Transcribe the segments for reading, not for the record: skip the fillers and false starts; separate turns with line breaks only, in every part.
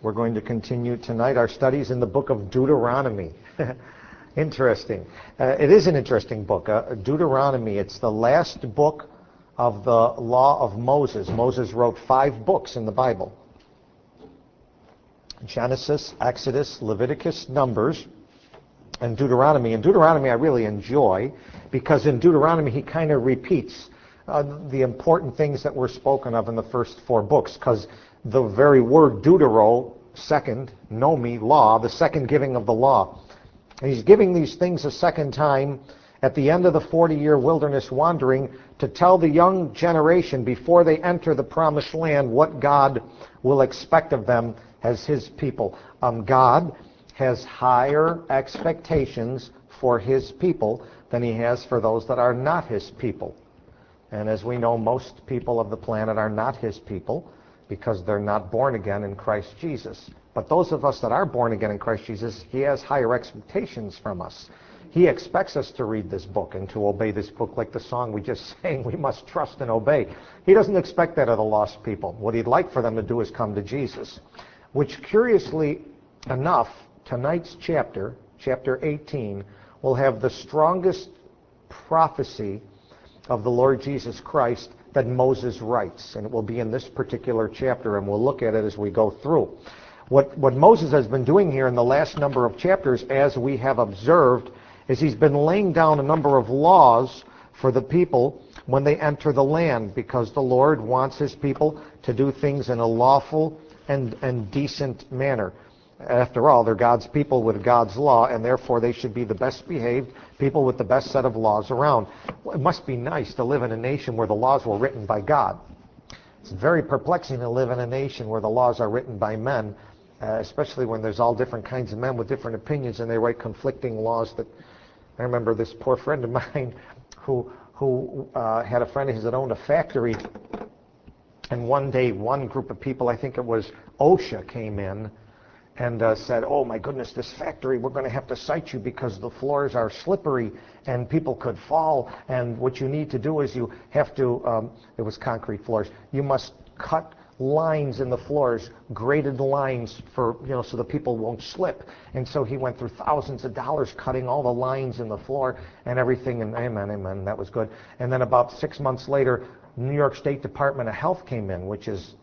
We're going to continue tonight our studies in the book of Deuteronomy. Interesting. It is an interesting book. Deuteronomy, it's the last book of the law of Moses. Moses wrote 5 books in the Bible. Genesis, Exodus, Leviticus, Numbers, and Deuteronomy. And Deuteronomy I really enjoy because in Deuteronomy he kind of repeats the important things that were spoken of in the first 4 books, because the very word deutero, second, nomi, law, the second giving of the law. And he's giving these things a second time at the end of the 40-year wilderness wandering to tell the young generation before they enter the promised land what God will expect of them as his people. God has higher expectations for his people than he has for those that are not his people. And as we know, most people of the planet are not his people because they're not born again in Christ Jesus. But those of us that are born again in Christ Jesus, he has higher expectations from us. He expects us to read this book and to obey this book, like the song we just sang, we must trust and obey. He doesn't expect that of the lost people. What he'd like for them to do is come to Jesus, which curiously enough, tonight's chapter 18, will have the strongest prophecy of the Lord Jesus Christ that Moses writes, and it will be in this particular chapter, and we'll look at it as we go through. What Moses has been doing here in the last number of chapters, as we have observed, is he's been laying down a number of laws for the people when they enter the land, because the Lord wants his people to do things in a lawful and decent manner. After all, they're God's people with God's law, and therefore they should be the best behaved people with the best set of laws around. Well, it must be nice to live in a nation where the laws were written by God. It's very perplexing to live in a nation where the laws are written by men, especially when there's all different kinds of men with different opinions, and they write conflicting laws. That I remember this poor friend of mine who had a friend of his that owned a factory, and one day one group of people, I think it was OSHA, came in and said, oh my goodness, this factory, we're going to have to cite you because the floors are slippery and people could fall, and what you need to do is you have to, it was concrete floors, you must cut lines in the floors, graded lines for, so the people won't slip. And so he went through thousands of dollars cutting all the lines in the floor and everything, and amen, that was good. And then about 6 months later, New York State Department of Health came in, which is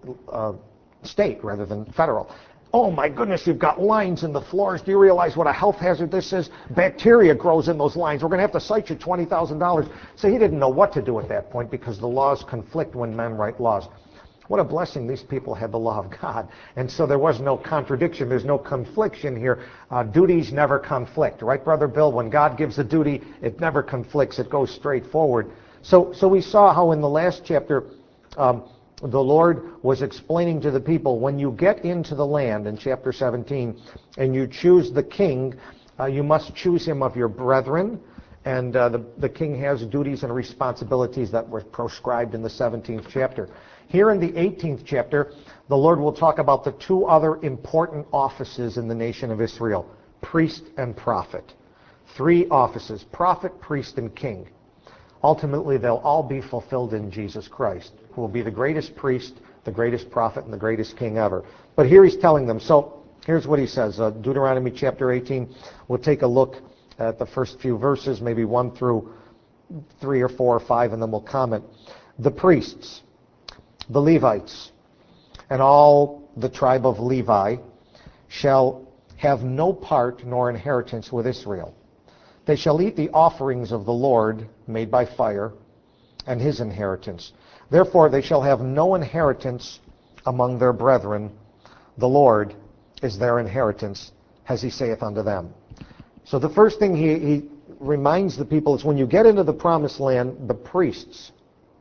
state rather than federal. Oh my goodness, you've got lines in the floors. Do you realize what a health hazard this is? Bacteria grows in those lines. We're going to have to cite you $20,000. So he didn't know what to do at that point because the laws conflict when men write laws. What a blessing these people had the law of God. And so there was no contradiction. There's no confliction here. Duties never conflict. Right, Brother Bill? When God gives a duty, it never conflicts. It goes straight forward. So we saw how in the last chapter, the Lord was explaining to the people, when you get into the land in chapter 17 and you choose the king, you must choose him of your brethren, and the king has duties and responsibilities that were prescribed in the 17th chapter. Here in the 18th chapter, the Lord will talk about the 2 other important offices in the nation of Israel, priest and prophet. 3 offices, prophet, priest, and king. Ultimately, they'll all be fulfilled in Jesus Christ, who will be the greatest priest, the greatest prophet, and the greatest king ever. But here he's telling them. So here's what he says. Deuteronomy chapter 18. We'll take a look at the first few verses, maybe 1 through 3 or 4 or 5, and then we'll comment. The priests, the Levites, and all the tribe of Levi shall have no part nor inheritance with Israel. They shall eat the offerings of the Lord made by fire, and his inheritance. Therefore they shall have no inheritance among their brethren. The Lord is their inheritance, as he saith unto them. So the first thing he reminds the people is when you get into the promised land, the priests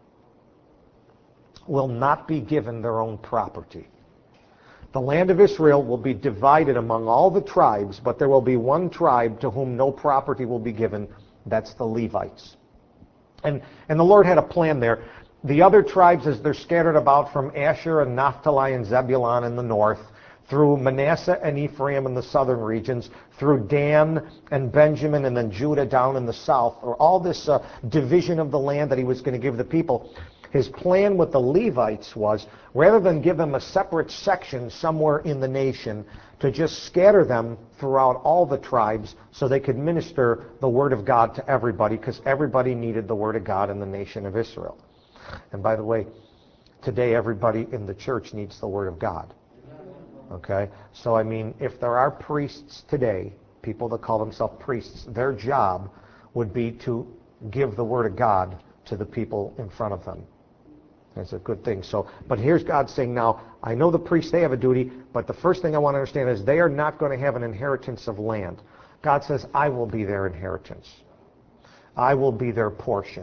will not be given their own property. The land of Israel will be divided among all the tribes, but there will be one tribe to whom no property will be given. That's the Levites. And the Lord had a plan there. The other tribes, as they're scattered about from Asher and Naphtali and Zebulun in the north, through Manasseh and Ephraim in the southern regions, through Dan and Benjamin and then Judah down in the south, or all this division of the land that he was going to give the people. His plan with the Levites was, rather than give them a separate section somewhere in the nation, to just scatter them throughout all the tribes so they could minister the Word of God to everybody, because everybody needed the Word of God in the nation of Israel. And by the way, today everybody in the church needs the Word of God. Okay? So I mean, if there are priests today, people that call themselves priests, their job would be to give the Word of God to the people in front of them. That's a good thing. So, but here's God saying, now, I know the priests, they have a duty, but the first thing I want to understand is they are not going to have an inheritance of land. God says, I will be their inheritance. I will be their portion.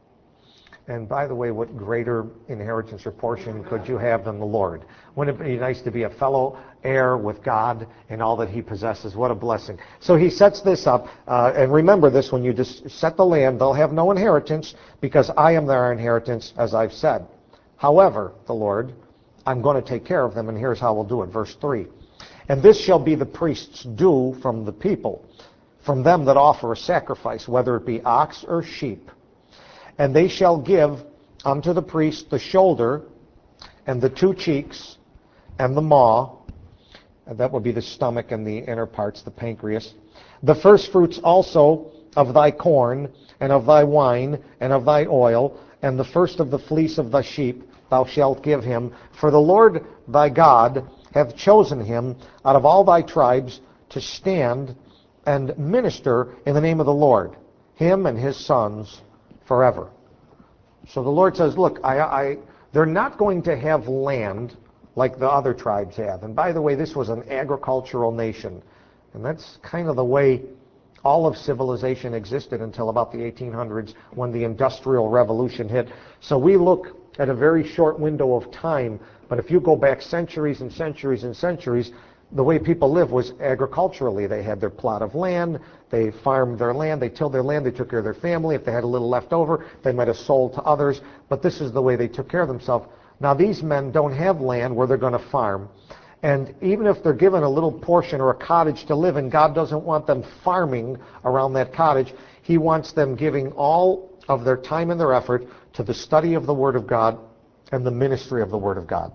And by the way, what greater inheritance or portion could you have than the Lord? Wouldn't it be nice to be a fellow heir with God and all that He possesses? What a blessing. So He sets this up, and remember this, when you just set the land, they'll have no inheritance because I am their inheritance, as I've said. However, the Lord, I'm going to take care of them, and here's how we'll do it. Verse 3. And this shall be the priest's due from the people, from them that offer a sacrifice, whether it be ox or sheep. And they shall give unto the priest the shoulder, and the 2 cheeks, and the maw, and that would be the stomach and the inner parts, the pancreas. The first fruits also of thy corn, and of thy wine, and of thy oil, and the first of the fleece of thy sheep thou shalt give him. For the Lord thy God hath chosen him out of all thy tribes to stand and minister in the name of the Lord, him and his sons forever. So the Lord says, look, they're not going to have land like the other tribes have. And by the way, this was an agricultural nation. And that's kind of the way all of civilization existed until about the 1800s, when the Industrial Revolution hit. So we look at a very short window of time, but if you go back centuries and centuries and centuries, the way people lived was agriculturally. They had their plot of land, they farmed their land, they tilled their land, they took care of their family. If they had a little left over, they might have sold to others, but this is the way they took care of themselves. Now these men don't have land where they're going to farm, and even if they're given a little portion or a cottage to live in, God doesn't want them farming around that cottage. He wants them giving all of their time and their effort to the study of the Word of God and the ministry of the Word of God.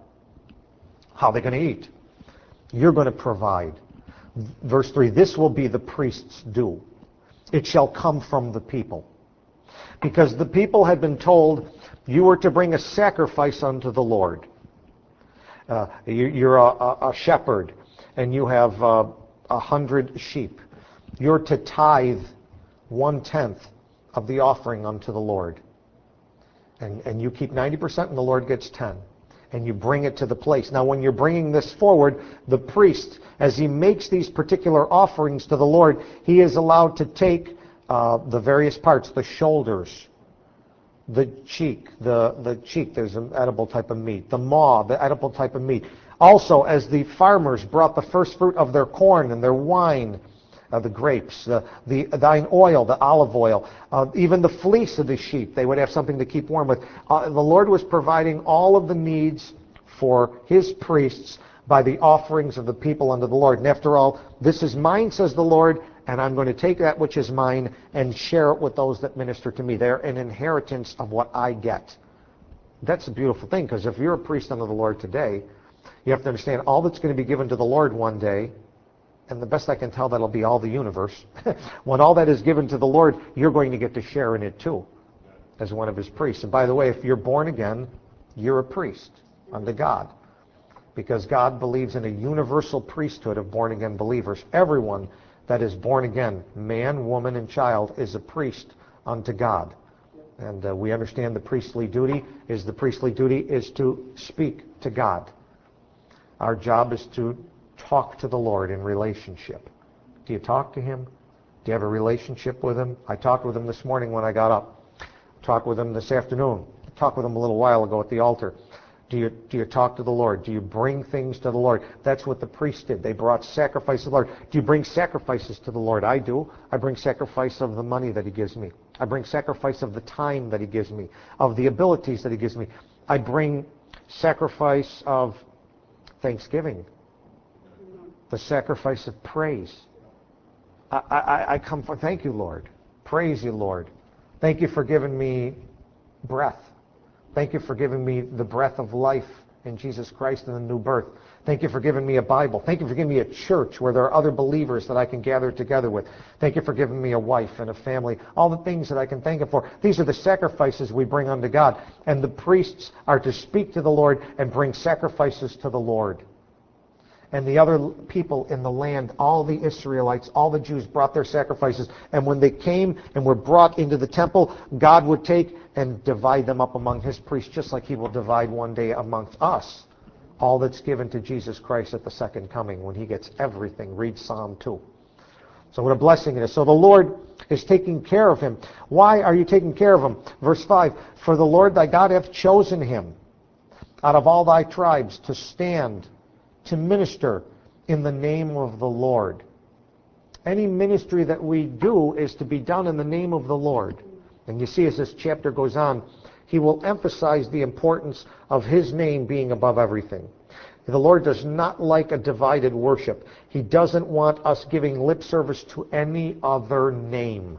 How are they going to eat? You're going to provide. Verse 3, this will be the priest's due. It shall come from the people. Because the people had been told, you were to bring a sacrifice unto the Lord. You're a shepherd, and you have 100 sheep. You're to tithe 1/10 of the offering unto the Lord. And you keep 90%, and the Lord gets 10. And you bring it to the place. Now, when you're bringing this forward, the priest, as he makes these particular offerings to the Lord, he is allowed to take the various parts, the shoulders, the cheek, there's an edible type of meat, the maw, the edible type of meat. Also, as the farmers brought the first fruit of their corn and their wine, the grapes, thine oil, the olive oil, even the fleece of the sheep, they would have something to keep warm with. The Lord was providing all of the needs for His priests by the offerings of the people unto the Lord. And after all, this is mine, says the Lord, and I'm going to take that which is mine and share it with those that minister to me. They're an inheritance of what I get. That's a beautiful thing, because if you're a priest unto the Lord today, you have to understand all that's going to be given to the Lord one day, and the best I can tell, that'll be all the universe. When all that is given to the Lord, you're going to get to share in it too, as one of His priests. And by the way, if you're born again, you're a priest unto God, because God believes in a universal priesthood of born again believers. Everyone that is born again, man, woman, and child, is a priest unto God. And we understand the priestly duty is to speak to God. Our job is to talk to the Lord in relationship. Do you talk to Him? Do you have a relationship with Him? I talked with Him this morning when I got up. Talked with Him this afternoon. Talked with Him a little while ago at the altar. Do you talk to the Lord? Do you bring things to the Lord? That's what the priests did. They brought sacrifices to the Lord. Do you bring sacrifices to the Lord? I do. I bring sacrifice of the money that He gives me. I bring sacrifice of the time that He gives me, of the abilities that He gives me. I bring sacrifice of thanksgiving, the sacrifice of praise. I come for, thank you, Lord. Praise you, Lord. Thank you for giving me breath. Thank you for giving me the breath of life in Jesus Christ and the new birth. Thank you for giving me a Bible. Thank you for giving me a church where there are other believers that I can gather together with. Thank you for giving me a wife and a family. All the things that I can thank Him for. These are the sacrifices we bring unto God. And the priests are to speak to the Lord and bring sacrifices to the Lord. And the other people in the land, all the Israelites, all the Jews brought their sacrifices. And when they came and were brought into the temple, God would take and divide them up among His priests, just like He will divide one day amongst us all that's given to Jesus Christ at the second coming when He gets everything. Read Psalm 2. So what a blessing it is. So the Lord is taking care of him. Why are you taking care of him? Verse 5, for the Lord thy God hath chosen him out of all thy tribes to stand, to minister in the name of the Lord. Any ministry that we do is to be done in the name of the Lord. And you see as this chapter goes on, he will emphasize the importance of His name being above everything. The Lord does not like a divided worship. He doesn't want us giving lip service to any other name.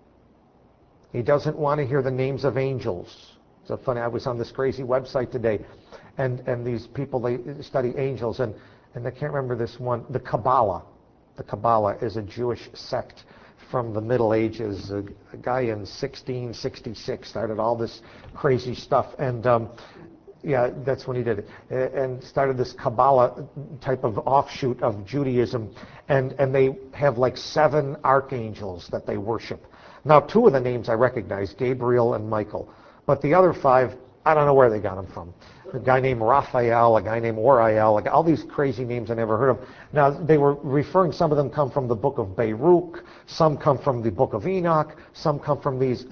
He doesn't want to hear the names of angels. So funny, I was on this crazy website today, and these people, they study angels, and I can't remember this one, the Kabbalah. The Kabbalah is a Jewish sect from the Middle Ages. A guy in 1666 started all this crazy stuff, and yeah, that's when he did it, and started this Kabbalah type of offshoot of Judaism, and they have like 7 archangels that they worship. Now, 2 of the names I recognize, Gabriel and Michael, but the other 5, I don't know where they got them from. A guy named Raphael, a guy named Oriel, all these crazy names I never heard of. Now, they were referring, some of them come from the book of Baruch, some come from the book of Enoch, some come from these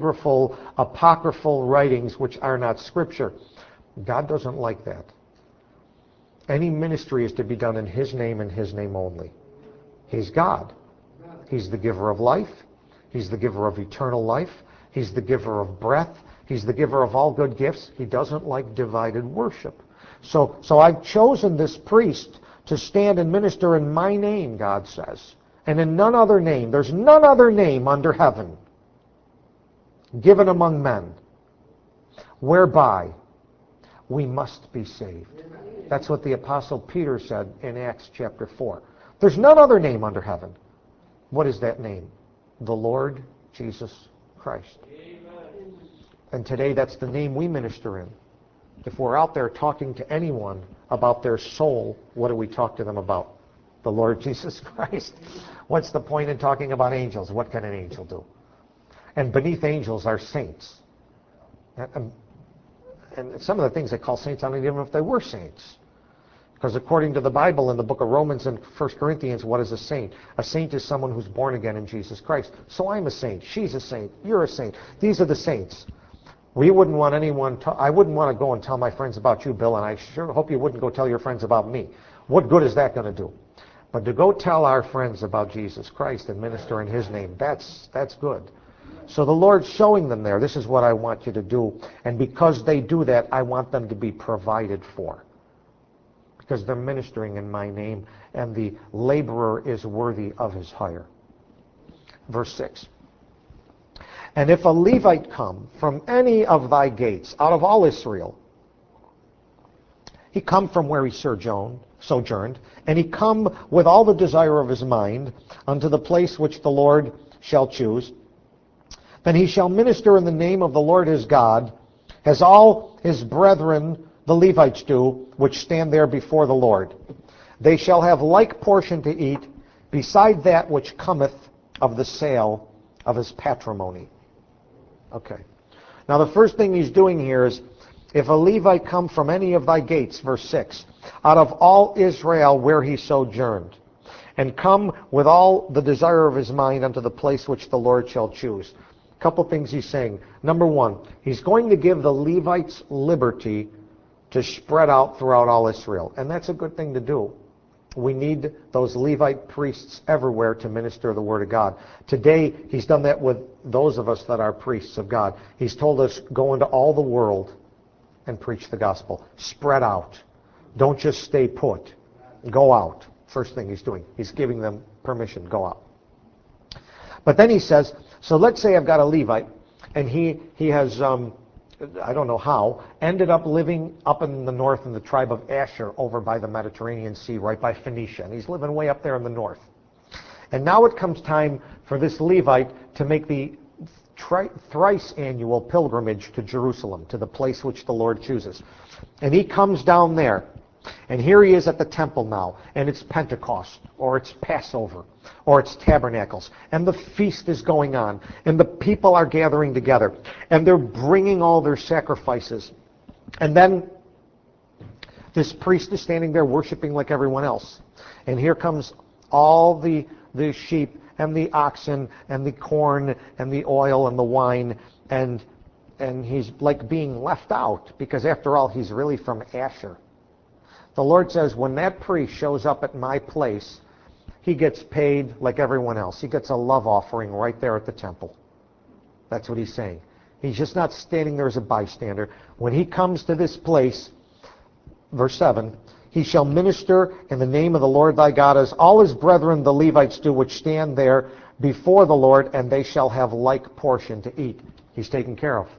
apocryphal writings which are not scripture. God doesn't like that. Any ministry is to be done in His name and His name only. He's God. He's the giver of life. He's the giver of eternal life. He's the giver of breath. He's the giver of all good gifts. He doesn't like divided worship. So I've chosen this priest to stand and minister in my name, God says, and in none other name. There's none other name under heaven given among men whereby we must be saved. That's what the Apostle Peter said in Acts chapter 4. There's none other name under heaven. What is that name? The Lord Jesus Christ. And today that's the name we minister in. If we're out there talking to anyone about their soul, what do we talk to them about? The Lord Jesus Christ. What's the point in talking about angels? What can an angel do? And beneath angels are saints. And some of the things they call saints, I don't even know if they were saints. Because according to the Bible in the book of Romans and 1 Corinthians, what is a saint? A saint is someone who's born again in Jesus Christ. So I'm a saint. She's a saint. You're a saint. These are the saints. We wouldn't want anyone I wouldn't want to go and tell my friends about you, Bill, and I sure hope you wouldn't go tell your friends about me. What good is that going to do? But to go tell our friends about Jesus Christ and minister in His name, that's good. So the Lord's showing them there, this is what I want you to do. And because they do that, I want them to be provided for. Because they're ministering in my name, and the laborer is worthy of his hire. Verse 6. And if a Levite come from any of thy gates, out of all Israel, he come from where he sojourned, and he come with all the desire of his mind unto the place which the Lord shall choose, then he shall minister in the name of the Lord his God, as all his brethren the Levites do, which stand there before the Lord. They shall have like portion to eat, beside that which cometh of the sale of his patrimony. Okay. Now the first thing he's doing here is, if a Levite come from any of thy gates, verse 6, out of all Israel where he sojourned, and come with all the desire of his mind unto the place which the Lord shall choose. A couple things he's saying. Number one, he's going to give the Levites liberty to spread out throughout all Israel. And that's a good thing to do. We need those Levite priests everywhere to minister the Word of God. Today, He's done that with those of us that are priests of God. He's told us, go into all the world and preach the gospel. Spread out. Don't just stay put. Go out. First thing He's doing. He's giving them permission. Go out. But then He says, so let's say I've got a Levite, and he has I don't know how, ended up living up in the north in the tribe of Asher over by the Mediterranean Sea, right by Phoenicia. And he's living way up there in the north. And now it comes time for this Levite to make the thrice annual pilgrimage to Jerusalem, to the place which the Lord chooses. And he comes down there. And here he is at the temple now, and it's Pentecost, or it's Passover, or it's Tabernacles, and the feast is going on, and the people are gathering together, and they're bringing all their sacrifices. And then this priest is standing there worshiping like everyone else. And here comes all the sheep, and the oxen, and the corn, and the oil, and the wine, and he's like being left out, because after all, he's really from Asher. The Lord says, when that priest shows up at my place, he gets paid like everyone else. He gets a love offering right there at the temple. That's what he's saying. He's just not standing there as a bystander. When he comes to this place, verse 7, he shall minister in the name of the Lord thy God, as all his brethren the Levites do, which stand there before the Lord, and they shall have like portion to eat. He's taken care of.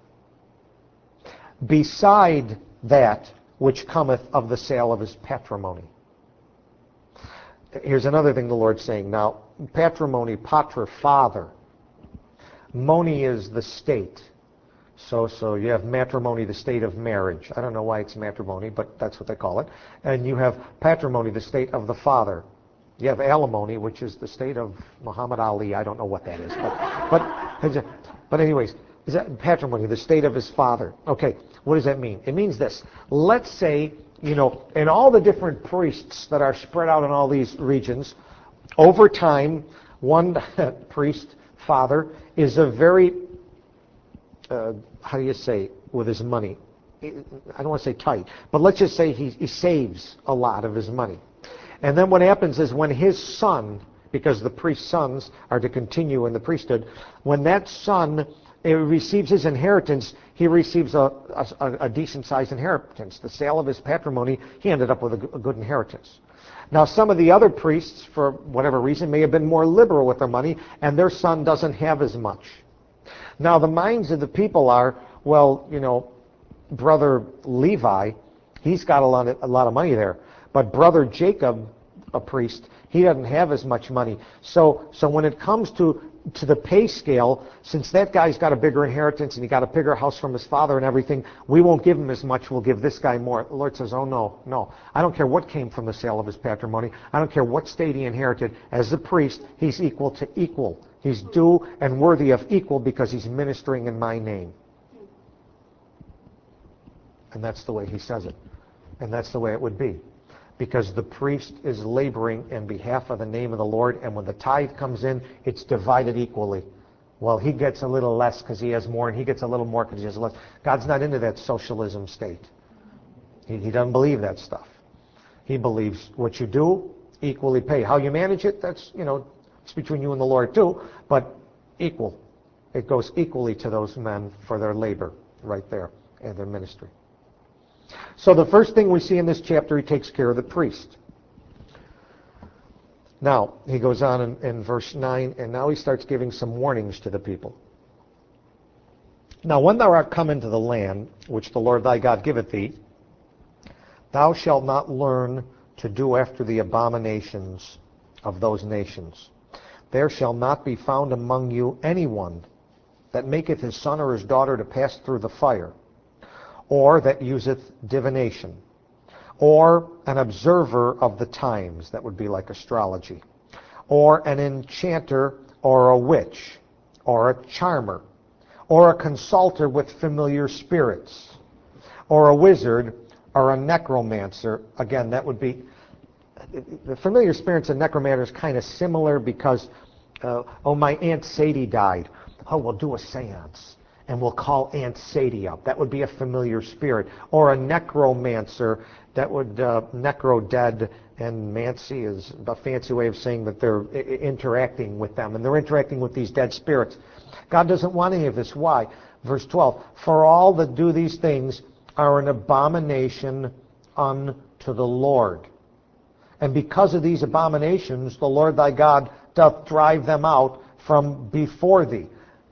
Beside that which cometh of the sale of his patrimony. Here's another thing the Lord's saying. Now, patrimony, patra, father. Moni is the state. So you have matrimony, the state of marriage. I don't know why it's matrimony, but that's what they call it. And you have patrimony, the state of the father. You have alimony, which is the state of Muhammad Ali. I don't know what that is. But anyways, is that patrimony, the state of his father? Okay, what does that mean? It means this. Let's say, in all the different priests that are spread out in all these regions, over time, one priest, father, is a very, how do you say, with his money? I don't want to say tight, but let's just say he saves a lot of his money. And then what happens is when his son, because the priest's sons are to continue in the priesthood, when that son receives his inheritance, he receives a decent-sized inheritance. The sale of his patrimony, he ended up with a good inheritance. Now, some of the other priests, for whatever reason, may have been more liberal with their money, and their son doesn't have as much. Now, the minds of the people are, well, Brother Levi, he's got a lot of money there. But Brother Jacob, a priest, he doesn't have as much money. So when it comes to the pay scale, since that guy's got a bigger inheritance and he got a bigger house from his father and everything, we won't give him as much, we'll give this guy more. The Lord says, oh no. I don't care what came from the sale of his patrimony. I don't care what state he inherited. As a priest, he's equal to equal. He's due and worthy of equal because he's ministering in my name. And that's the way he says it. And that's the way it would be. Because the priest is laboring in behalf of the name of the Lord, and when the tithe comes in, it's divided equally. Well, he gets a little less because he has more, and he gets a little more because he has less. God's not into that socialism state. He doesn't believe that stuff. He believes what you do, equally pay. How you manage it, that's, it's between you and the Lord too, but equal. It goes equally to those men for their labor right there and their ministry. So the first thing we see in this chapter, he takes care of the priest. Now, he goes on in verse 9, and now he starts giving some warnings to the people. Now, when thou art come into the land, which the Lord thy God giveth thee, thou shalt not learn to do after the abominations of those nations. There shall not be found among you anyone that maketh his son or his daughter to pass through the fire, or that useth divination, or an observer of the times, that would be like astrology, or an enchanter, or a witch, or a charmer, or a consulter with familiar spirits, or a wizard, or a necromancer. Again, that would be, the familiar spirits and necromancers kind of similar because, my Aunt Sadie died. Oh, we'll do a seance. And we'll call Aunt Sadie up. That would be a familiar spirit. Or a necromancer, that would, necro, dead, and mancy is a fancy way of saying that they're interacting with them. And they're interacting with these dead spirits. God doesn't want any of this. Why? Verse 12, for all that do these things are an abomination unto the Lord. And because of these abominations, the Lord thy God doth drive them out from before thee.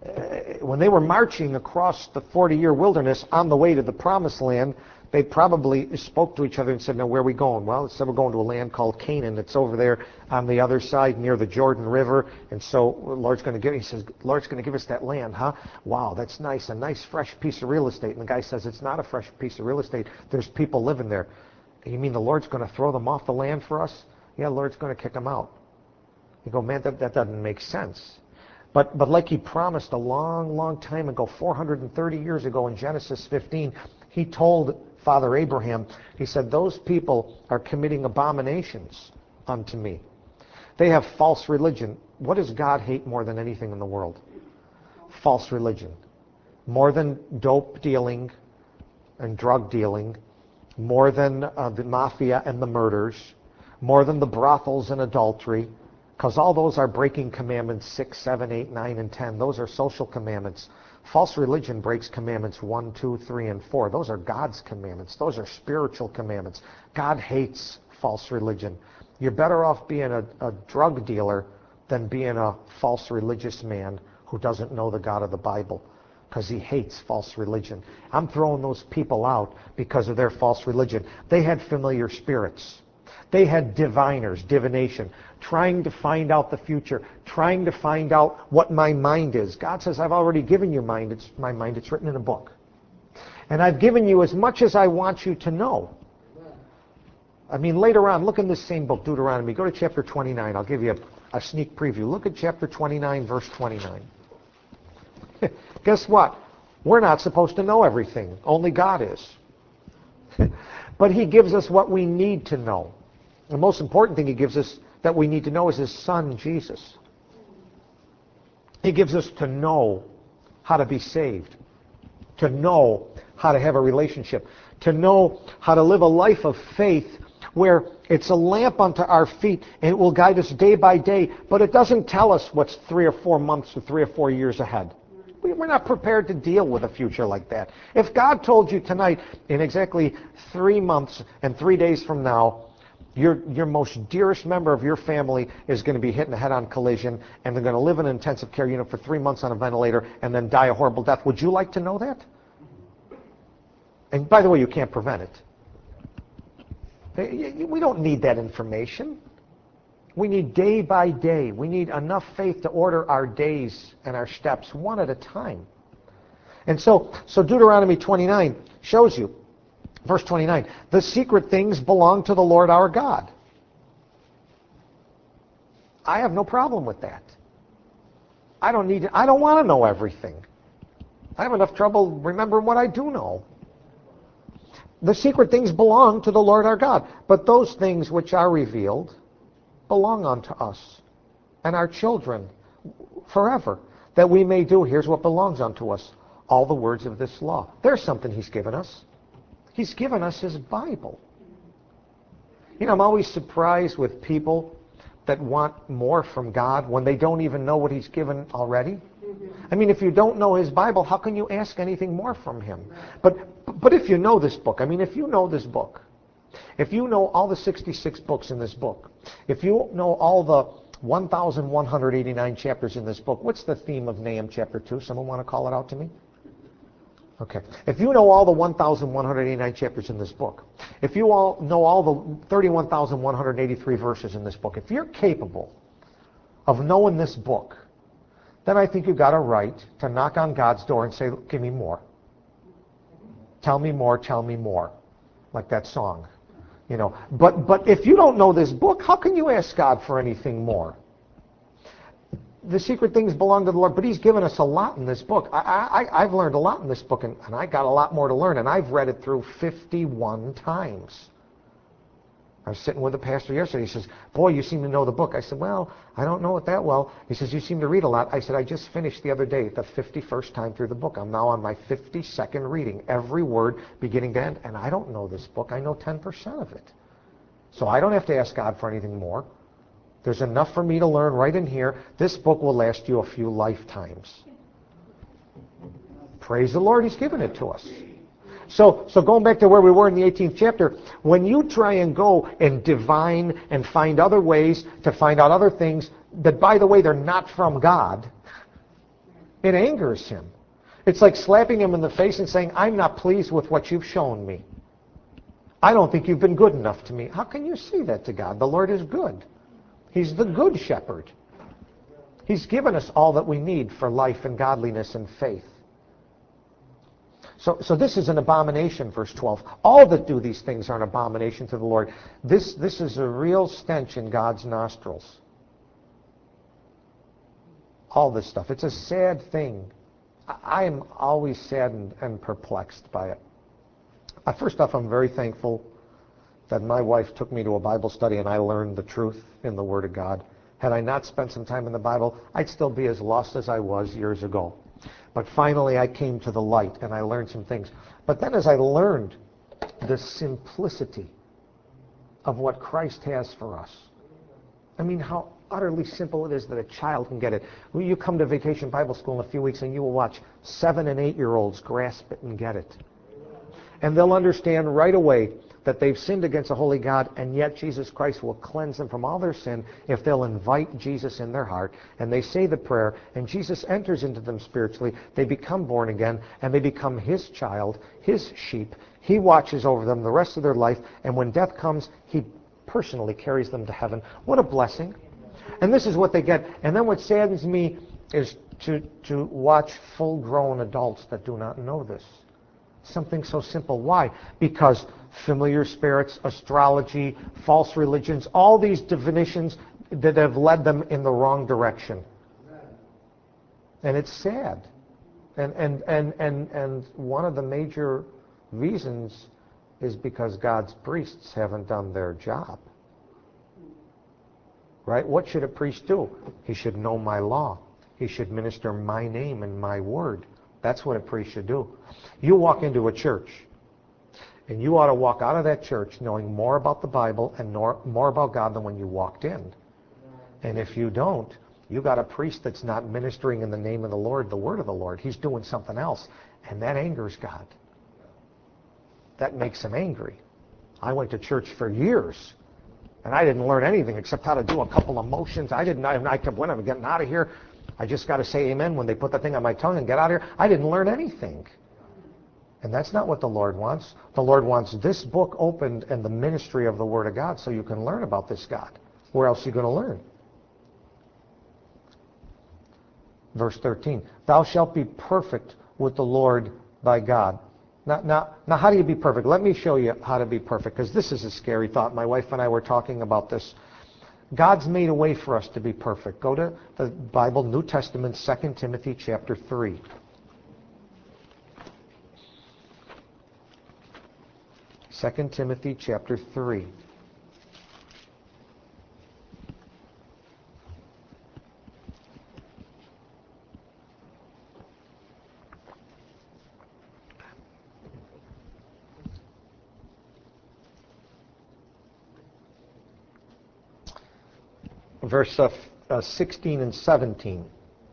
when they were marching across the 40-year wilderness on the way to the promised land, they probably spoke to each other and said, now, where are we going? Well, it said we're going to a land called Canaan. It's over there on the other side near the Jordan River. And so Lord's going to give us that land, huh? Wow, that's nice. A nice, fresh piece of real estate. And the guy says, it's not a fresh piece of real estate. There's people living there. You mean the Lord's going to throw them off the land for us? Yeah, the Lord's going to kick them out. You go, man, that doesn't make sense. But like he promised a long, long time ago, 430 years ago in Genesis 15, he told Father Abraham, he said, those people are committing abominations unto me. They have false religion. What does God hate more than anything in the world? False religion. More than dope dealing and drug dealing, more than the mafia and the murders, more than the brothels and adultery, because all those are breaking commandments 6, 7, 8, 9, and 10. Those are social commandments. False religion breaks commandments 1, 2, 3, and 4. Those are God's commandments. Those are spiritual commandments. God hates false religion. You're better off being a drug dealer than being a false religious man who doesn't know the God of the Bible, because he hates false religion. I'm throwing those people out because of their false religion. They had familiar spirits. They had diviners, divination, trying to find out the future, trying to find out what my mind is. God says, I've already given you my mind. It's written in a book. And I've given you as much as I want you to know. I mean, later on, look in this same book, Deuteronomy. Go to chapter 29. I'll give you a sneak preview. Look at chapter 29, verse 29. Guess what? We're not supposed to know everything. Only God is. But he gives us what we need to know. The most important thing he gives us that we need to know is his son, Jesus. He gives us to know how to be saved, to know how to have a relationship, to know how to live a life of faith where it's a lamp unto our feet and it will guide us day by day, but it doesn't tell us what's 3 or 4 months or 3 or 4 years ahead. We're not prepared to deal with a future like that. If God told you tonight, in exactly 3 months and 3 days from now, your most dearest member of your family is going to be hit in a head-on collision, and they're going to live in an intensive care unit for 3 months on a ventilator and then die a horrible death, would you like to know that? And by the way, you can't prevent it. We don't need that information. We need day by day. We need enough faith to order our days and our steps one at a time. And so Deuteronomy 29 shows you, verse 29, the secret things belong to the Lord our God. I have no problem with that. I don't want to know everything. I have enough trouble remembering what I do know. The secret things belong to the Lord our God, but those things which are revealed belong unto us and our children forever, that we may do, here's what belongs unto us, all the words of this law. There's something he's given us. He's given us his Bible. You know, I'm always surprised with people that want more from God when they don't even know what he's given already. I mean, if you don't know his Bible, how can you ask anything more from him? But if you know this book, I mean, if you know this book, if you know all the 66 books in this book, if you know all the 1,189 chapters in this book, what's the theme of Nahum chapter 2? Someone want to call it out to me? Okay. If you know all the 1,189 chapters in this book, if you all know all the 31,183 verses in this book, if you're capable of knowing this book, then I think you've got a right to knock on God's door and say, give me more. Tell me more, tell me more. Like that song. You know, but if you don't know this book, how can you ask God for anything more? The secret things belong to the Lord, but he's given us a lot in this book. I've learned a lot in this book, and I got a lot more to learn, and I've read it through 51 times. I was sitting with a pastor yesterday. He says, boy, you seem to know the book. I said, well, I don't know it that well. He says, you seem to read a lot. I said, I just finished the other day the 51st time through the book. I'm now on my 52nd reading, every word beginning to end, and I don't know this book. I know 10% of it. So I don't have to ask God for anything more. There's enough for me to learn right in here. This book will last you a few lifetimes. Praise the Lord, he's given it to us. So going back to where we were in the 18th chapter, when you try and go and divine and find other ways to find out other things that, by the way, they're not from God, It angers him. It's like slapping him in the face and saying, I'm not pleased with what you've shown me. I don't think you've been good enough to me. How can you say that to God? The Lord is good. He's the good shepherd. He's given us all that we need for life and godliness and faith. So this is an abomination, verse 12. All that do these things are an abomination to the Lord. This is a real stench in God's nostrils. All this stuff. It's a sad thing. I am always saddened and perplexed by it. First off, I'm very thankful that my wife took me to a Bible study and I learned the truth in the Word of God. Had I not spent some time in the Bible, I'd still be as lost as I was years ago. But finally I came to the light and I learned some things. But then as I learned the simplicity of what Christ has for us, I mean how utterly simple it is that a child can get it. When you come to Vacation Bible School in a few weeks and you will watch 7- and 8-year-olds grasp it and get it. And they'll understand right away that they've sinned against a holy God, and yet Jesus Christ will cleanse them from all their sin if they'll invite Jesus in their heart, and they say the prayer, and Jesus enters into them spiritually. They become born again, and they become His child, His sheep. He watches over them the rest of their life, and when death comes, He personally carries them to heaven. What a blessing. And this is what they get. And then what saddens me is to watch full-grown adults that do not know this. Something so simple. Why? Because familiar spirits, astrology, false religions, all these definitions that have led them in the wrong direction. And it's sad. And one of the major reasons is because God's priests haven't done their job. Right? What should a priest do? He should know my law. He should minister my name and my word. That's what a priest should do. You walk into a church, and you ought to walk out of that church knowing more about the Bible and more about God than when you walked in. And if you don't, you got a priest that's not ministering in the name of the Lord, the word of the Lord. He's doing something else, and that angers God. That makes him angry. I went to church for years, and I didn't learn anything except how to do a couple of motions. I kept, when I'm getting out of here, I just got to say amen when they put the thing on my tongue and get out of here. I didn't learn anything. And that's not what the Lord wants. The Lord wants this book opened and the ministry of the Word of God so you can learn about this God. Where else are you going to learn? Verse 13, thou shalt be perfect with the Lord thy God. Now, how do you be perfect? Let me show you how to be perfect, because this is a scary thought. My wife and I were talking about this. God's made a way for us to be perfect. Go to the Bible, New Testament, 2 Timothy chapter 3. 2 Timothy chapter 3. Verse 16 and 17.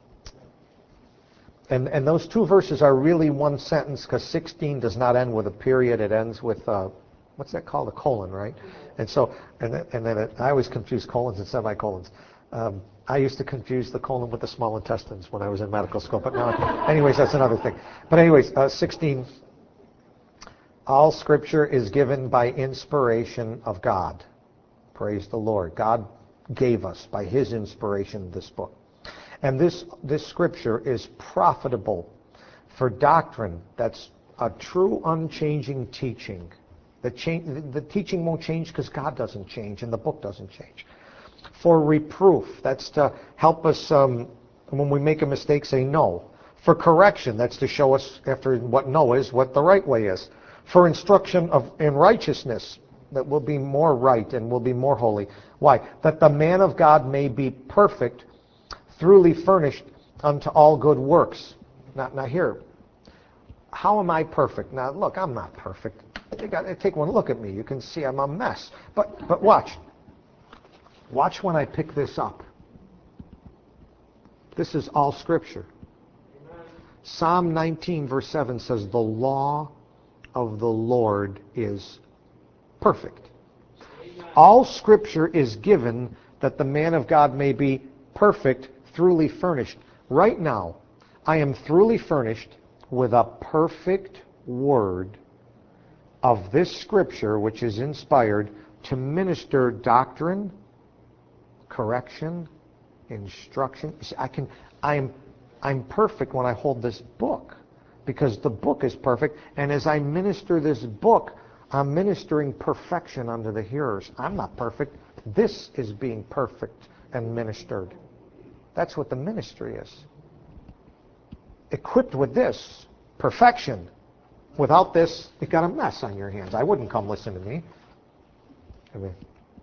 And those two verses are really one sentence, because 16 does not end with a period. It ends with, what's that called? A colon, right? And so, I always confuse colons and semicolons. I used to confuse the colon with the small intestines when I was in medical school. But now, anyways, that's another thing. But anyways, 16. All Scripture is given by inspiration of God. Praise the Lord. God gave us, by His inspiration, this book. And this Scripture is profitable for doctrine. That's a true unchanging teaching. The teaching won't change because God doesn't change and the book doesn't change. For reproof, that's to help us when we make a mistake say no. For correction, that's to show us after what no is, what the right way is. For instruction in righteousness, that will be more right and will be more holy. Why? That the man of God may be perfect, thoroughly furnished unto all good works. Now here, how am I perfect? Now look, I'm not perfect. Take one look at me. You can see I'm a mess. But watch. Watch when I pick this up. This is all Scripture. Amen. Psalm 19 verse 7 says, the law of the Lord is perfect. Amen. All Scripture is given that the man of God may be perfect, thoroughly furnished. Right now, I am thoroughly furnished with a perfect word of this Scripture, which is inspired, to minister doctrine, correction, instruction. You see, I'm perfect when I hold this book, because the book is perfect, and as I minister this book, I'm ministering perfection unto the hearers. I'm not perfect. This is being perfect and ministered. That's what the ministry is. Equipped with this, perfection. Without this, you've got a mess on your hands. I wouldn't come listen to me. I mean,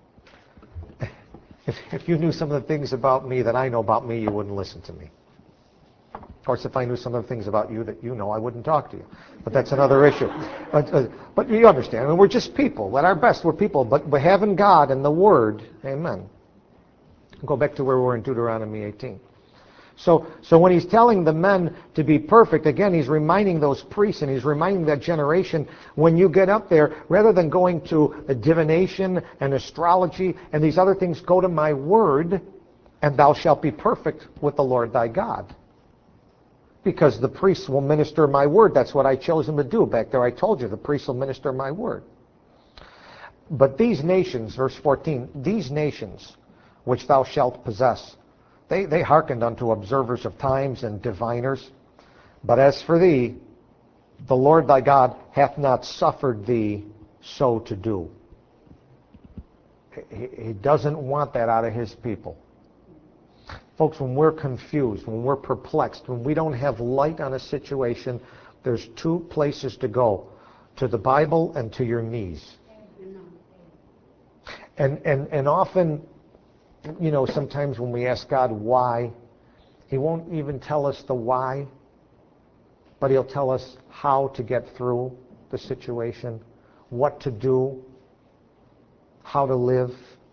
if you knew some of the things about me that I know about me, you wouldn't listen to me. Of course, if I knew some of the things about you that you know, I wouldn't talk to you. But that's another issue. But you understand. I mean, we're just people. At our best, we're people. But having God and the Word, amen. Go back to where we were in Deuteronomy 18. So when he's telling the men to be perfect, again, he's reminding those priests and he's reminding that generation, when you get up there, rather than going to a divination and astrology and these other things, go to my word, and thou shalt be perfect with the Lord thy God. Because the priests will minister my word. That's what I chose them to do. Back there I told you, the priests will minister my word. But these nations, verse 14, these nations which thou shalt possess, they hearkened unto observers of times and diviners. But as for thee, the Lord thy God hath not suffered thee so to do. He doesn't want that out of his people. Folks, when we're confused, when we're perplexed, when we don't have light on a situation, there's two places to go: to the Bible and to your knees. And often, you know, sometimes when we ask God why, he won't even tell us the why, but he'll tell us how to get through the situation, what to do, how to live.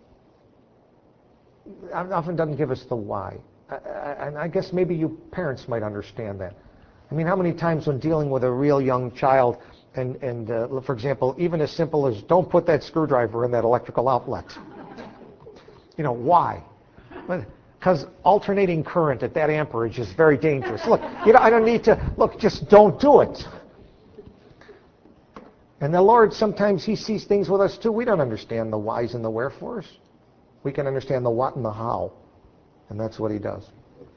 Often doesn't give us the why. And I guess maybe you parents might understand that. I mean, how many times when dealing with a real young child, and for example, even as simple as don't put that screwdriver in that electrical outlet. You know, why? Because alternating current at that amperage is very dangerous. Look, you know, I don't need to, look, just don't do it. And the Lord, sometimes he sees things with us too. We don't understand the whys and the wherefores. We can understand the what and the how. And that's what he does.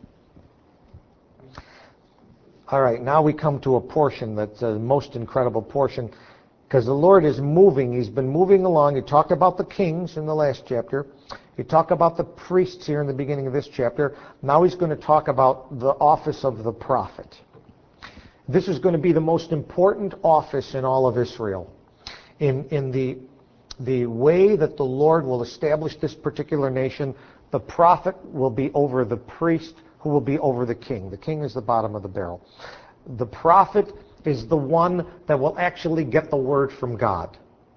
All right, now we come to a portion that's the most incredible portion, because the Lord is moving. He's been moving along. He talked about the kings in the last chapter. He talked about the priests here in the beginning of this chapter. Now he's going to talk about the office of the prophet. This is going to be the most important office in all of Israel. In the way that the Lord will establish this particular nation, the prophet will be over the priest, who will be over the king. The king is the bottom of the barrel. The prophet is the one that will actually get the word from God.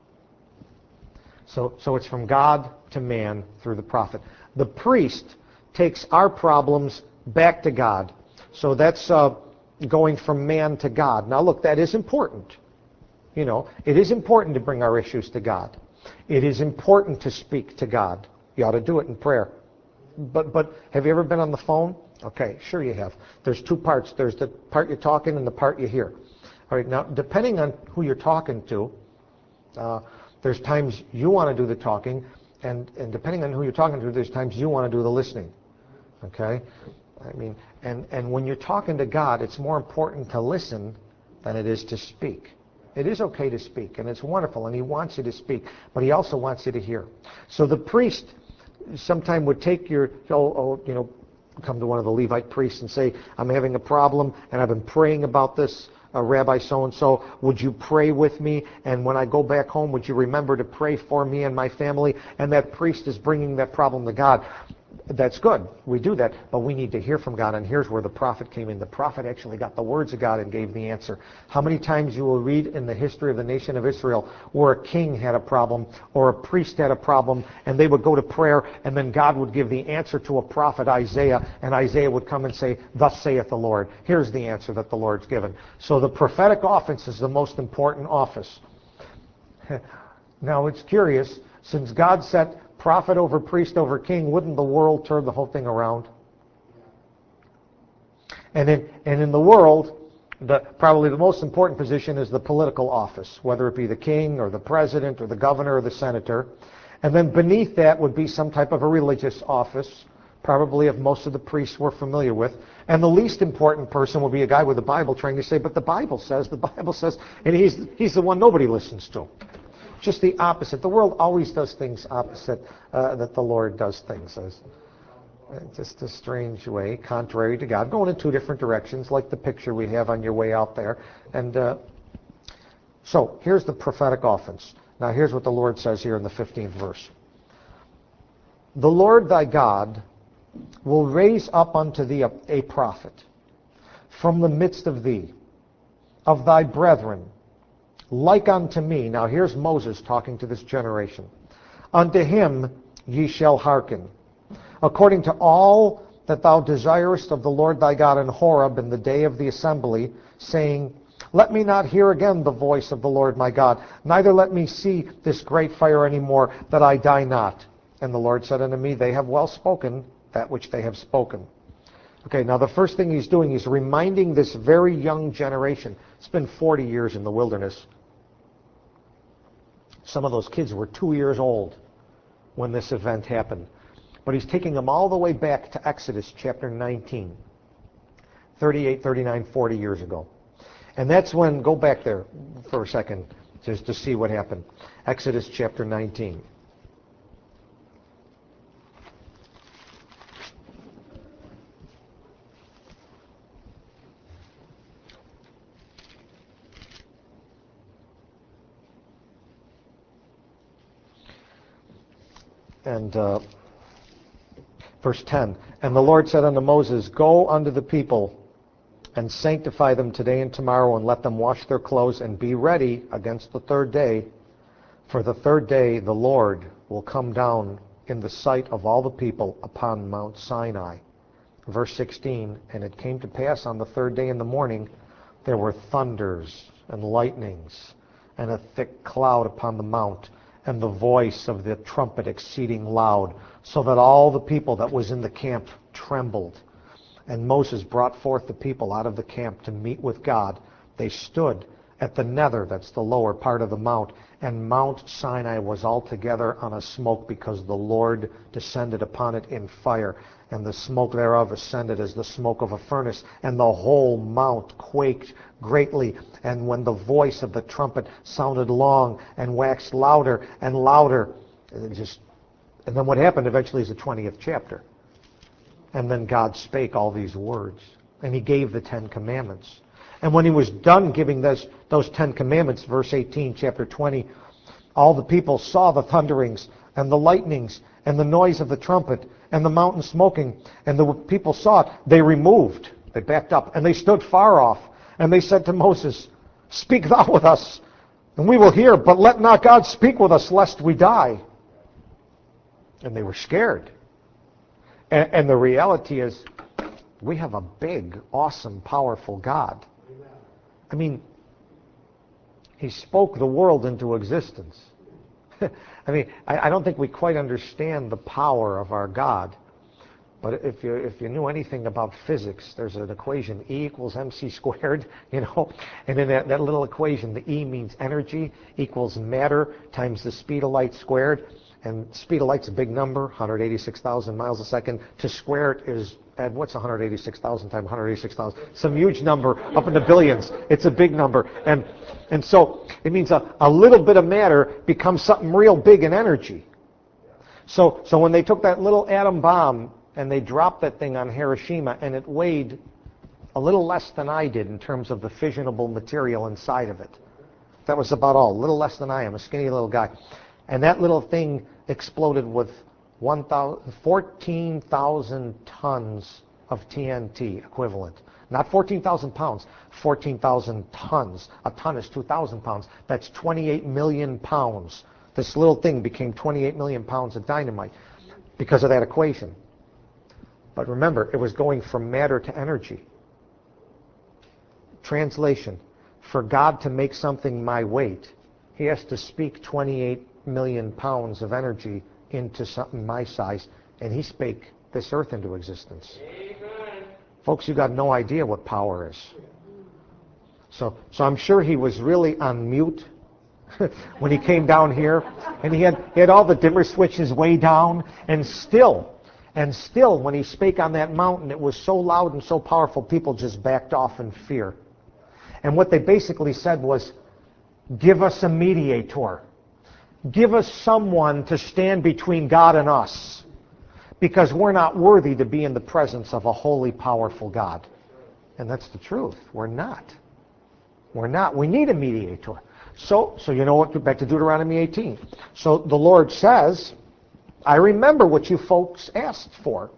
So it's from God to man through the prophet. The priest takes our problems back to God. So that's going from man to God. Now look, that is important. You know, it is important to bring our issues to God. It is important to speak to God. You ought to do it in prayer. But have you ever been on the phone? Okay, sure you have. There's two parts. There's the part you're talking and the part you hear. All right, now, depending on who you're talking to, there's times you want to do the talking, and depending on who you're talking to, there's times you want to do the listening. Okay? I mean, and when you're talking to God, it's more important to listen than it is to speak. It is okay to speak, and it's wonderful, and he wants you to speak, but he also wants you to hear. So the priest sometime would take come to one of the Levite priests and say, I'm having a problem, and I've been praying about this, Rabbi so-and-so, would you pray with me? And when I go back home, would you remember to pray for me and my family? And that priest is bringing that problem to God. That's good. We do that, but we need to hear from God, and here's where the prophet came in. The prophet actually got the words of God and gave the answer. How many times you will read in the history of the nation of Israel where a king had a problem or a priest had a problem, and they would go to prayer, and then God would give the answer to a prophet, Isaiah, and Isaiah would come and say, thus saith the Lord. Here's the answer that the Lord's given. So the prophetic office is the most important office. Now it's curious, since God set prophet over priest over king, wouldn't the world turn the whole thing around? And in the world, probably the most important position is the political office, whether it be the king or the president or the governor or the senator. And then beneath that would be some type of a religious office, probably if most of the priests were familiar with. And the least important person will be a guy with a Bible trying to say, but the Bible says, and he's the one nobody listens to. Just the opposite. The world always does things opposite that the Lord does things. Just a strange way, contrary to God, going in two different directions, like the picture we have on your way out there. And so here's the prophetic offense. Now here's what the Lord says here in the 15th verse. The Lord thy God will raise up unto thee a prophet from the midst of thee, of thy brethren, like unto me. Now here's Moses talking to this generation. Unto him ye shall hearken, according to all that thou desirest of the Lord thy God in Horeb in the day of the assembly, saying, let me not hear again the voice of the Lord my God, neither let me see this great fire any more, that I die not. And the Lord said unto me, they have well spoken that which they have spoken. Okay, now the first thing he's doing, he's reminding this very young generation. It's been 40 years in the wilderness. Some of those kids were 2 years old when this event happened. But he's taking them all the way back to Exodus chapter 19, 38, 39, 40 years ago. And that's when, go back there for a second just to see what happened. Exodus chapter 19. And verse 10, and the Lord said unto Moses, go unto the people and sanctify them today and tomorrow, and let them wash their clothes and be ready against the third day. For the third day the Lord will come down in the sight of all the people upon Mount Sinai. Verse 16, and it came to pass on the third day in the morning, there were thunders and lightnings and a thick cloud upon the mount, and the voice of the trumpet exceeding loud, so that all the people that was in the camp trembled. And Moses brought forth the people out of the camp to meet with God. They stood at the nether, that's the lower part of the mount, and Mount Sinai was altogether on a smoke, because the Lord descended upon it in fire, and the smoke thereof ascended as the smoke of a furnace, and the whole mount quaked greatly. And when the voice of the trumpet sounded long and waxed louder and louder, and then what happened eventually is the 20th chapter. And then God spake all these words, and he gave the 10 commandments. And when he was done giving those 10 commandments, verse 18, chapter 20, all the people saw the thunderings and the lightnings and the noise of the trumpet and the mountain smoking. And the people saw it. They removed. They backed up. And they stood far off. And they said to Moses, speak thou with us, and we will hear, but let not God speak with us, lest we die. And they were scared. And the reality is, we have a big, awesome, powerful God. I mean, he spoke the world into existence. I mean, I don't think we quite understand the power of our God. But if you knew anything about physics, there's an equation, E equals mc squared, and in that little equation, the E means energy equals matter times the speed of light squared. And speed of light's a big number, 186,000 miles a second. To square it is, what's 186,000 times 186,000? Some huge number up in the billions. It's a big number. And so it means a little bit of matter becomes something real big in energy. So when they took that little atom bomb and they dropped that thing on Hiroshima, and it weighed a little less than I did in terms of the fissionable material inside of it. That was about all. A little less than I am, a skinny little guy. And that little thing exploded with 14,000 tons of TNT equivalent. Not 14,000 pounds, 14,000 tons. A ton is 2,000 pounds. That's 28 million pounds. This little thing became 28 million pounds of dynamite because of that equation. But remember, it was going from matter to energy. Translation, for God to make something my weight, he has to speak 28 million pounds of energy into something my size, and he spake this earth into existence.
Amen.
Folks, you got no idea what power is. So I'm sure he was really on mute when he came down here, and he had all the dimmer switches way down, and still when he spake on that mountain, it was so loud and so powerful, people just backed off in fear. And what they basically said was, give us a mediator. Give us someone to stand between God and us, because we're not worthy to be in the presence of a holy, powerful God. And that's the truth. We're not. We're not. We need a mediator. So you know what? Back to Deuteronomy 18. So the Lord says, I remember what you folks asked for.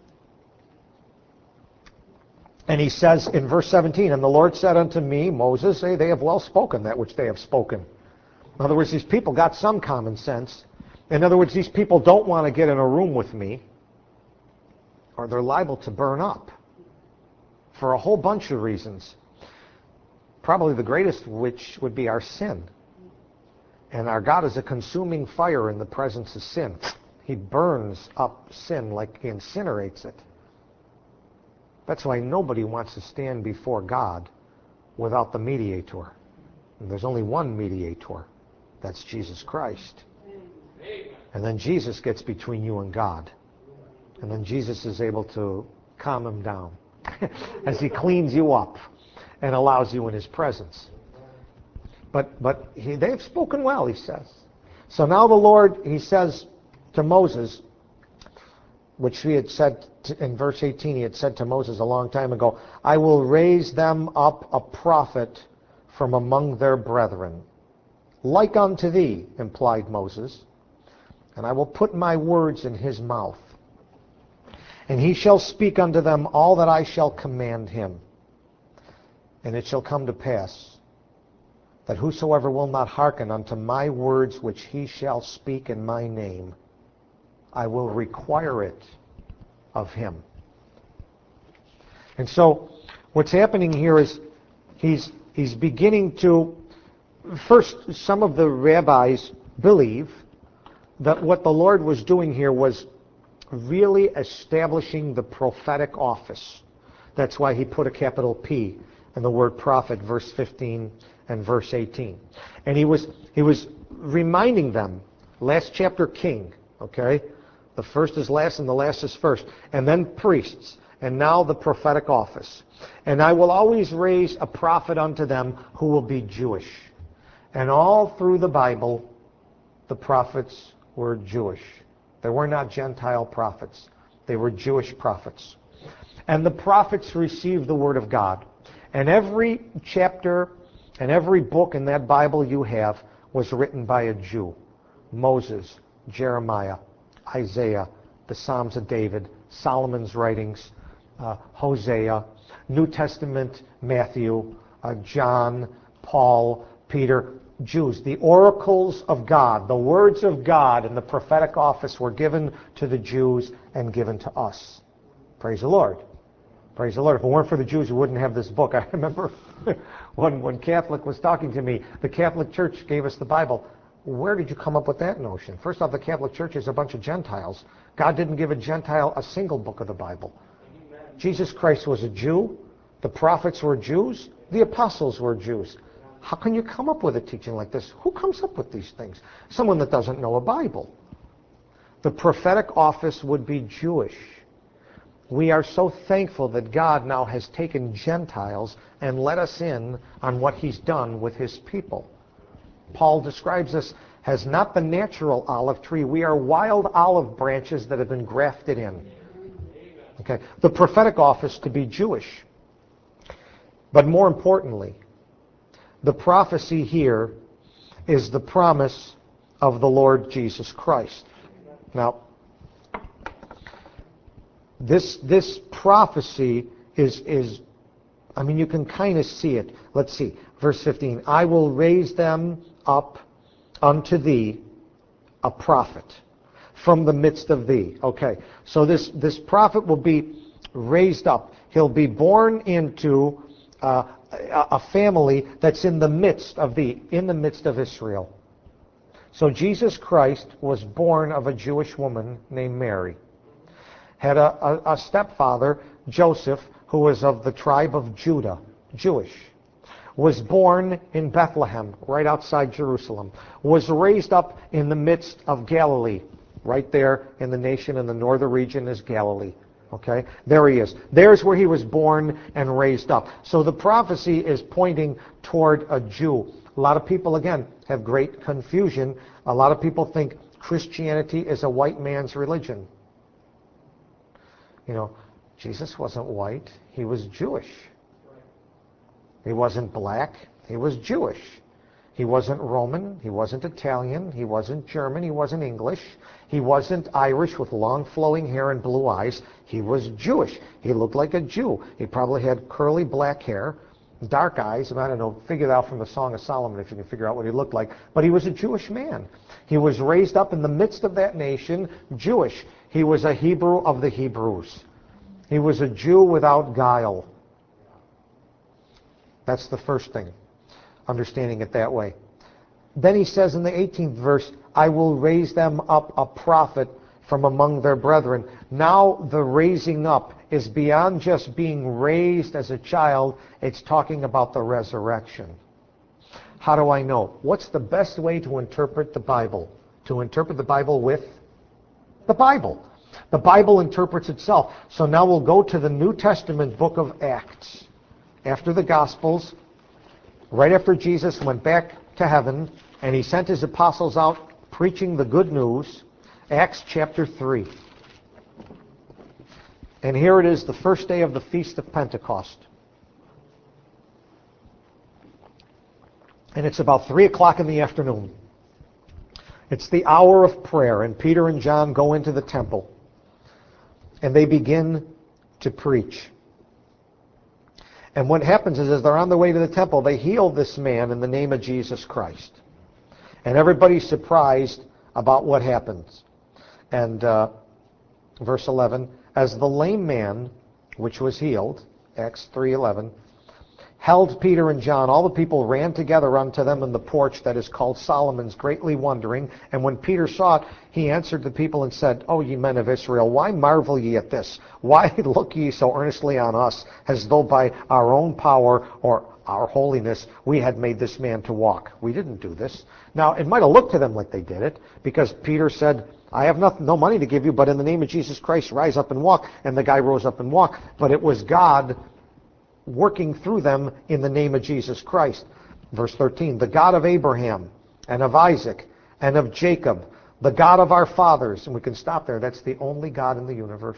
And he says in verse 17, and the Lord said unto me, Moses, they have well spoken that which they have spoken. In other words, these people got some common sense. In other words, these people don't want to get in a room with me, or they're liable to burn up for a whole bunch of reasons. Probably the greatest of which would be our sin. And our God is a consuming fire in the presence of sin. He burns up sin like he incinerates it. That's why nobody wants to stand before God without the mediator. And there's only one mediator. That's Jesus Christ. And then Jesus gets between you and God. And then Jesus is able to calm him down as he cleans you up and allows you in his presence. But they've spoken well, he says. So now the Lord, he says to Moses, which he had said in verse 18, he had said to Moses a long time ago, I will raise them up a prophet from among their brethren, like unto thee, implied Moses, and I will put my words in his mouth. And he shall speak unto them all that I shall command him. And it shall come to pass that whosoever will not hearken unto my words which he shall speak in my name, I will require it of him. And so what's happening here is he's beginning to, first, some of the rabbis believe that what the Lord was doing here was really establishing the prophetic office. That's why he put a capital P in the word prophet, verse 15 and verse 18. And he was reminding them, last chapter king, okay? The first is last and the last is first. And then priests. And now the prophetic office. And I will always raise a prophet unto them who will be Jewish. And all through the Bible, the prophets were Jewish. They were not Gentile prophets. They were Jewish prophets. And the prophets received the word of God. And every chapter and every book in that Bible you have was written by a Jew. Moses, Jeremiah, Isaiah, the Psalms of David, Solomon's writings, Hosea, New Testament, Matthew, John, Paul, Peter, Jews. The oracles of God, the words of God in the prophetic office were given to the Jews and given to us. Praise the Lord. Praise the Lord. If it weren't for the Jews, we wouldn't have this book. I remember when Catholic was talking to me, the Catholic Church gave us the Bible. Where did you come up with that notion? First off, the Catholic Church is a bunch of Gentiles. God didn't give a Gentile a single book of the Bible. Jesus Christ was a Jew. The prophets were Jews. The apostles were Jews. How can you come up with a teaching like this? Who comes up with these things? Someone that doesn't know a Bible. The prophetic office would be Jewish. We are so thankful that God now has taken Gentiles and let us in on what he's done with his people. Paul describes us as not the natural olive tree. We are wild olive branches that have been grafted in. Okay. The prophetic office to be Jewish. But more importantly, the prophecy here is the promise of the Lord Jesus Christ. Now, this prophecy is, I mean, you can kind of see it. Let's see. Verse 15. I will raise them up unto thee a prophet from the midst of thee. Okay. So this prophet will be raised up. He'll be born into a family that's in the midst of thee, in the midst of Israel. So Jesus Christ was born of a Jewish woman named Mary. Had a stepfather, Joseph, who was of the tribe of Judah, Jewish, was born in Bethlehem, right outside Jerusalem, was raised up in the midst of Galilee, right there in the nation in the northern region is Galilee. Okay, there he is. There's where he was born and raised up. So the prophecy is pointing toward a Jew. A lot of people, again, have great confusion. A lot of people think Christianity is a white man's religion. You know, Jesus wasn't white. He was Jewish. He wasn't black. He was Jewish. He wasn't Roman. He wasn't Italian. He wasn't German. He wasn't English. He wasn't Irish with long flowing hair and blue eyes. He was Jewish. He looked like a Jew. He probably had curly black hair, dark eyes. I don't know, figure it out from the Song of Solomon if you can figure out what he looked like. But he was a Jewish man. He was raised up in the midst of that nation, Jewish. He was a Hebrew of the Hebrews. He was a Jew without guile. That's the first thing, understanding it that way. Then he says in the 18th verse, I will raise them up a prophet from among their brethren. Now the raising up is beyond just being raised as a child. It's talking about the resurrection. How do I know? What's the best way to interpret the Bible? To interpret the Bible with the Bible. The Bible interprets itself. So now we'll go to the New Testament book of Acts. After the Gospels, right after Jesus went back to heaven, and he sent his apostles out preaching the good news, Acts chapter 3. And here it is, the first day of the Feast of Pentecost. And it's about 3 o'clock in the afternoon. It's the hour of prayer, and Peter and John go into the temple, and they begin to preach. And what happens is, as they're on the way to the temple, they heal this man in the name of Jesus Christ. And everybody's surprised about what happens. And verse 11, as the lame man, which was healed, Acts 3:11, held Peter and John, all the people ran together unto them in the porch that is called Solomon's, greatly wondering. And when Peter saw it, he answered the people and said, O ye men of Israel, why marvel ye at this? Why look ye so earnestly on us, as though by our own power or our holiness we had made this man to walk? We didn't do this. Now, it might have looked to them like they did it, because Peter said, I have no money to give you, but in the name of Jesus Christ, rise up and walk. And the guy rose up and walked. But it was God working through them in the name of Jesus Christ. Verse 13, the God of Abraham and of Isaac and of Jacob, the God of our fathers. And we can stop there. That's the only God in the universe.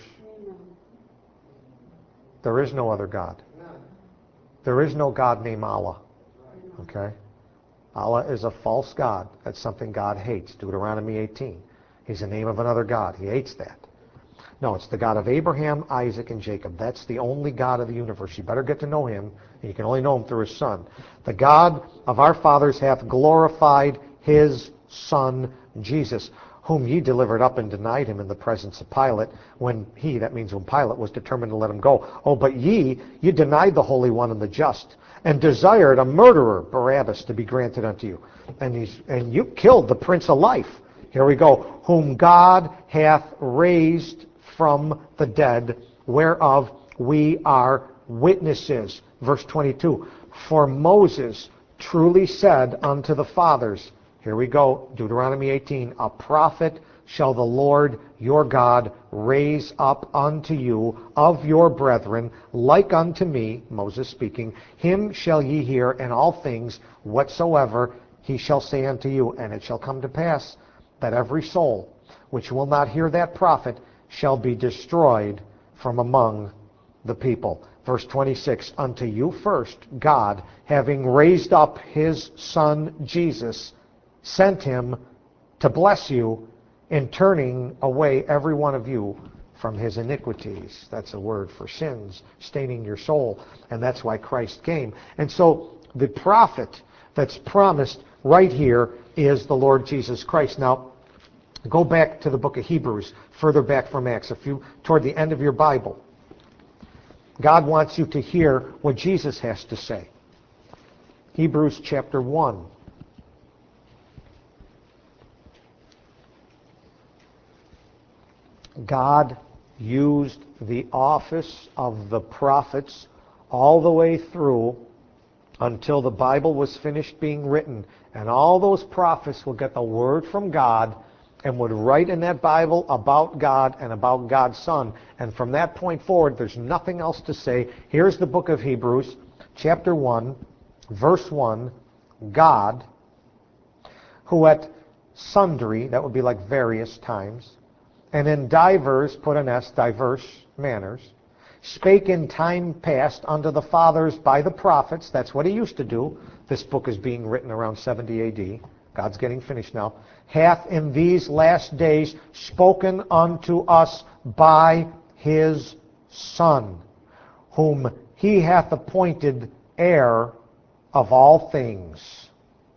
There is no other God. There is no God named Allah. Okay? Allah is a false God. That's something God hates. Deuteronomy 18. He's the name of another God. He hates that. No, it's the God of Abraham, Isaac, and Jacob. That's the only God of the universe. You better get to know him, and you can only know him through his Son. The God of our fathers hath glorified his Son, Jesus, whom ye delivered up and denied him in the presence of Pilate, when he, that means when Pilate, was determined to let him go. Oh, but ye denied the Holy One and the just, and desired a murderer, Barabbas, to be granted unto you. And you killed the Prince of Life. Here we go. Whom God hath raised from the dead, whereof we are witnesses. Verse 22, for Moses truly said unto the fathers, here we go, Deuteronomy 18, a prophet shall the Lord your God raise up unto you of your brethren, like unto me, Moses speaking, him shall ye hear, and all things whatsoever he shall say unto you. And it shall come to pass that every soul which will not hear that prophet shall be destroyed from among the people. Verse 26, unto you first, God, having raised up his Son Jesus, sent him to bless you in turning away every one of you from his iniquities. That's a word for sins, staining your soul. And that's why Christ came. And so the prophet that's promised right here is the Lord Jesus Christ. Now, go back to the book of Hebrews, further back from Acts, toward the end of your Bible. God wants you to hear what Jesus has to say. Hebrews chapter 1. God used the office of the prophets all the way through until the Bible was finished being written. And all those prophets would get the word from God and would write in that Bible about God and about God's Son. And from that point forward, there's nothing else to say. Here's the book of Hebrews, chapter 1, verse 1. God, who at sundry, that would be like various times, and in divers, put an S, diverse manners, spake in time past unto the fathers by the prophets. That's what he used to do. This book is being written around 70 A.D. God's getting finished now. Hath in these last days spoken unto us by his Son, whom he hath appointed heir of all things.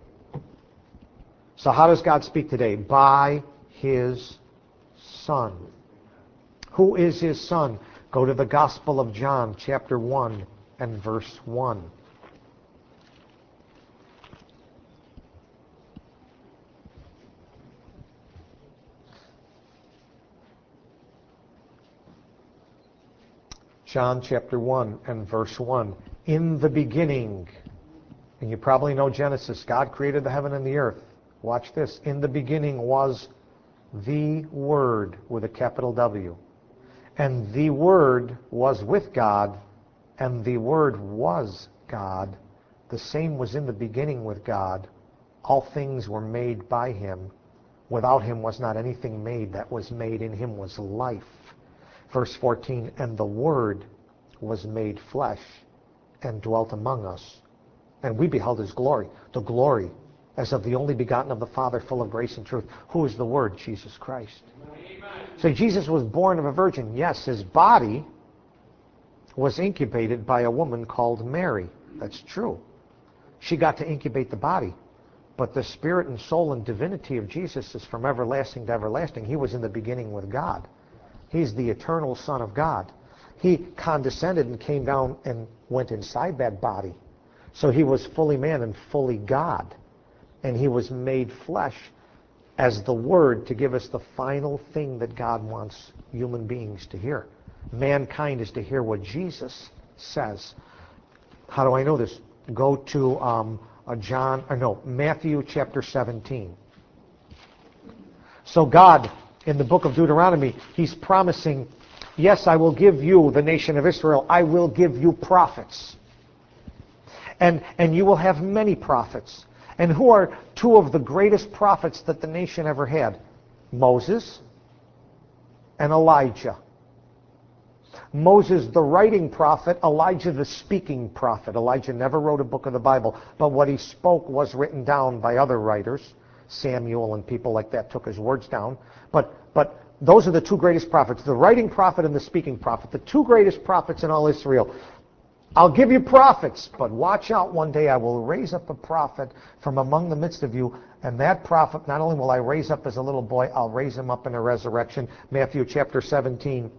So how does God speak today? By his Son. Who is his Son? Go to the Gospel of John, chapter 1 and verse 1. John chapter 1 and verse 1. In the beginning, and you probably know Genesis, God created the heaven and the earth. Watch this. In the beginning was the Word with a capital W. And the Word was with God, and the Word was God. The same was in the beginning with God. All things were made by him. Without him was not anything made that was made. In him was life. Verse 14, and the Word was made flesh and dwelt among us. And we beheld his glory, the glory as of the only begotten of the Father, full of grace and truth. Who is the Word? Jesus Christ. Amen. So Jesus was born of a virgin. Yes, his body was incubated by a woman called Mary. That's true. She got to incubate the body. But the spirit and soul and divinity of Jesus is from everlasting to everlasting. He was in the beginning with God. He's the eternal Son of God. He condescended and came down and went inside that body. So he was fully man and fully God. And he was made flesh as the Word to give us the final thing that God wants human beings to hear. Mankind is to hear what Jesus says. How do I know this? Go to Matthew chapter 17. So God, in the book of Deuteronomy, he's promising, yes, I will give you, the nation of Israel, I will give you prophets. And you will have many prophets. And who are two of the greatest prophets that the nation ever had? Moses and Elijah. Moses, the writing prophet, Elijah, the speaking prophet. Elijah never wrote a book of the Bible, but what he spoke was written down by other writers. Samuel and people like that took his words down. But those are the two greatest prophets, the writing prophet and the speaking prophet, the two greatest prophets in all Israel. I'll give you prophets, but watch out, one day I will raise up a prophet from among the midst of you, and that prophet, not only will I raise up as a little boy, I'll raise him up in a resurrection. Matthew chapter 17.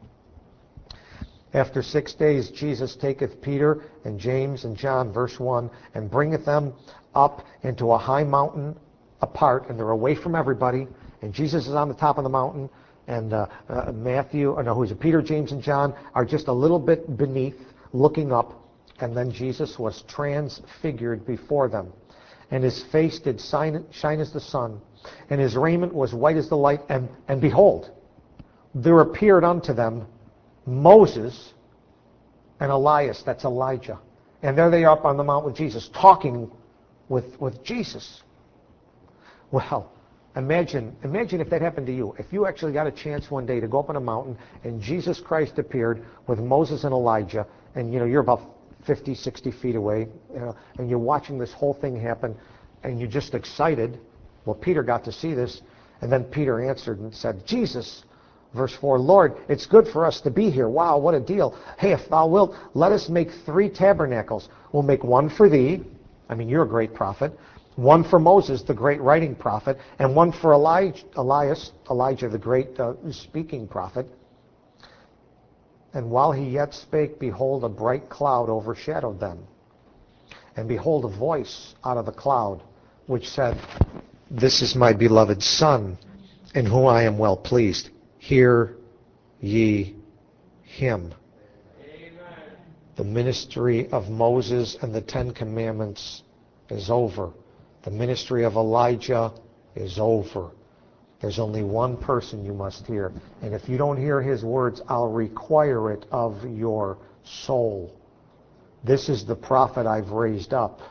After 6 days, Jesus taketh Peter and James and John, verse 1, and bringeth them up into a high mountain apart, and they're away from everybody, and Jesus is on the top of the mountain, and Peter, James, and John are just a little bit beneath, looking up, and then Jesus was transfigured before them. And his face did shine as the sun, and his raiment was white as the light, and behold, there appeared unto them Moses and Elias, that's Elijah. And there they are up on the mount with Jesus, talking with Jesus. Well, imagine if that happened to you. If you actually got a chance one day to go up on a mountain and Jesus Christ appeared with Moses and Elijah, and you're about 50, 60 feet away, and you're watching this whole thing happen, and you're just excited. Well, Peter got to see this, and then Peter answered and said, Jesus, verse 4, Lord, it's good for us to be here. Wow, what a deal. Hey, if thou wilt, let us make 3 tabernacles. We'll make one for thee. I mean, you're a great prophet. One for Moses, the great writing prophet, and one for Elijah, the great speaking prophet. And while he yet spake, behold, a bright cloud overshadowed them. And behold, a voice out of the cloud, which said, This is my beloved Son, in whom I am well pleased. Hear ye him. The ministry of Moses and the Ten Commandments is over. The ministry of Elijah is over. There's only one person you must hear. And if you don't hear his words, I'll require it of your soul. This is the prophet I've raised up.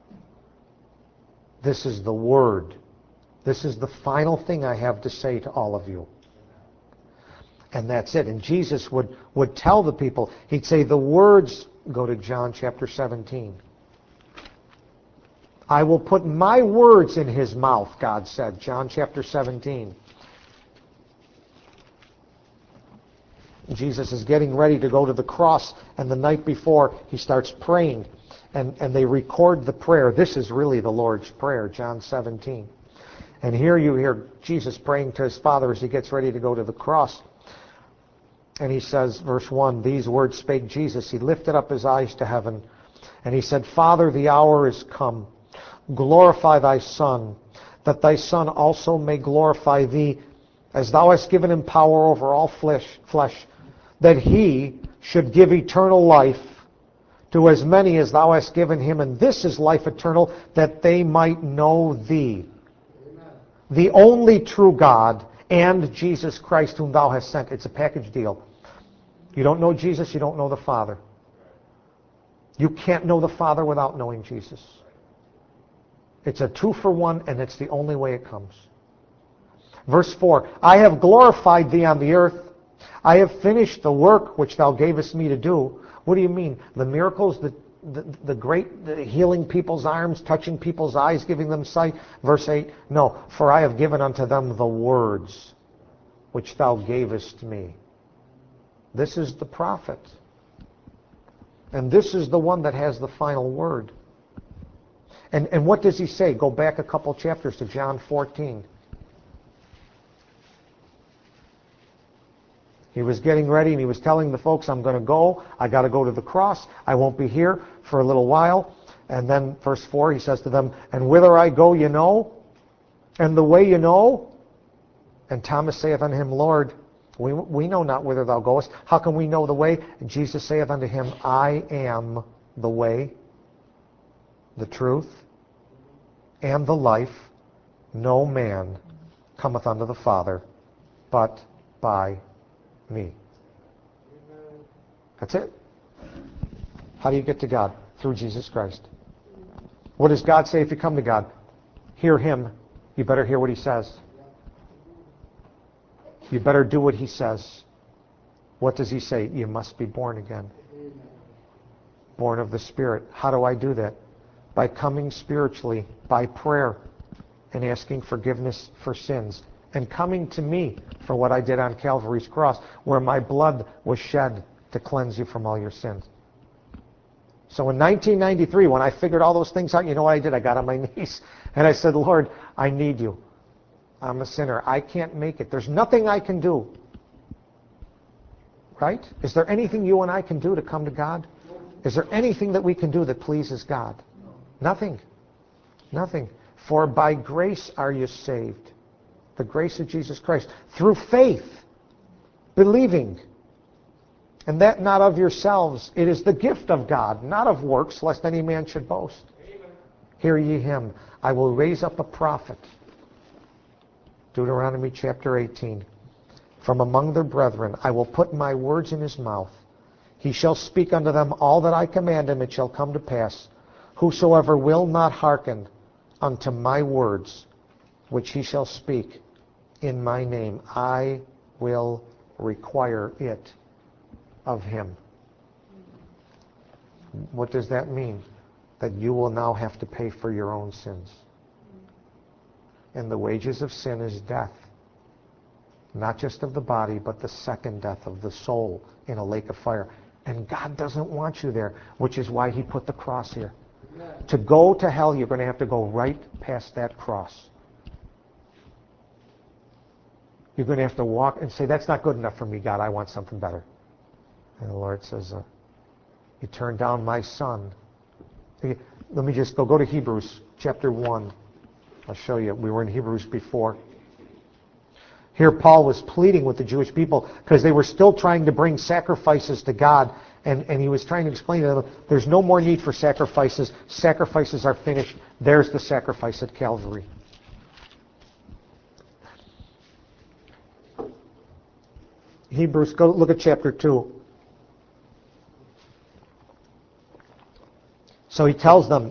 This is the word. This is the final thing I have to say to all of you. And that's it. And Jesus would tell the people, he'd say the words, go to John chapter 17. I will put my words in his mouth, God said. John chapter 17. Jesus is getting ready to go to the cross, and the night before he starts praying, and they record the prayer. This is really the Lord's Prayer, John 17. And here you hear Jesus praying to his Father as he gets ready to go to the cross. And he says, verse 1, these words spake Jesus. He lifted up his eyes to heaven, and he said, Father, the hour is come. Glorify thy Son, that thy Son also may glorify thee, as thou hast given him power over all flesh, that he should give eternal life to as many as thou hast given him. And this is life eternal, that they might know thee, Amen, the only true God, and Jesus Christ whom thou hast sent. It's a package deal. You don't know Jesus, you don't know the Father. You can't know the Father without knowing Jesus. It's a 2-for-1, and it's the only way it comes. Verse 4, I have glorified thee on the earth. I have finished the work which thou gavest me to do. What do you mean? The miracles, the healing people's arms, touching people's eyes, giving them sight. Verse 8, no, for I have given unto them the words which thou gavest me. This is the prophet. And this is the one that has the final word. And what does he say? Go back a couple chapters to John 14. He was getting ready and he was telling the folks, I'm going to go. I got to go to the cross. I won't be here for a little while. And then verse 4, he says to them, and whither I go you know, and the way you know. And Thomas saith unto him, Lord, we know not whither thou goest. How can we know the way? And Jesus saith unto him, I am the way, the truth, and the life. No man cometh unto the Father but by me. That's it. How do you get to God? Through Jesus Christ. What does God say if you come to God? Hear him. You better hear what he says. You better do what he says. What does he say? You must be born again. Born of the Spirit. How do I do that? By coming spiritually, by prayer, and asking forgiveness for sins, and coming to me for what I did on Calvary's cross, where my blood was shed to cleanse you from all your sins. So in 1993, when I figured all those things out, you know what I did? I got on my knees, and I said, Lord, I need you. I'm a sinner. I can't make it. There's nothing I can do. Right? Is there anything you and I can do to come to God? Is there anything that we can do that pleases God? Nothing. Nothing. For by grace are you saved. The grace of Jesus Christ. Through faith. Believing. And that not of yourselves. It is the gift of God, not of works, lest any man should boast. Amen. Hear ye him. I will raise up a prophet. Deuteronomy chapter 18. From among their brethren, I will put my words in his mouth. He shall speak unto them all that I command him. It shall come to pass. Whosoever will not hearken unto my words, which he shall speak in my name, I will require it of him. What does that mean? That you will now have to pay for your own sins. And the wages of sin is death. Not just of the body, but the second death of the soul in a lake of fire. And God doesn't want you there, which is why he put the cross here. Amen. To go to hell, you're going to have to go right past that cross. You're going to have to walk and say, that's not good enough for me, God. I want something better. And the Lord says, you turned down my son. Let me just go to Hebrews chapter 1. I'll show you. We were in Hebrews before. Here Paul was pleading with the Jewish people because they were still trying to bring sacrifices to God. And he was trying to explain to them, there's no more need for sacrifices. Sacrifices are finished. There's the sacrifice at Calvary. Hebrews, go look at chapter 2. So he tells them,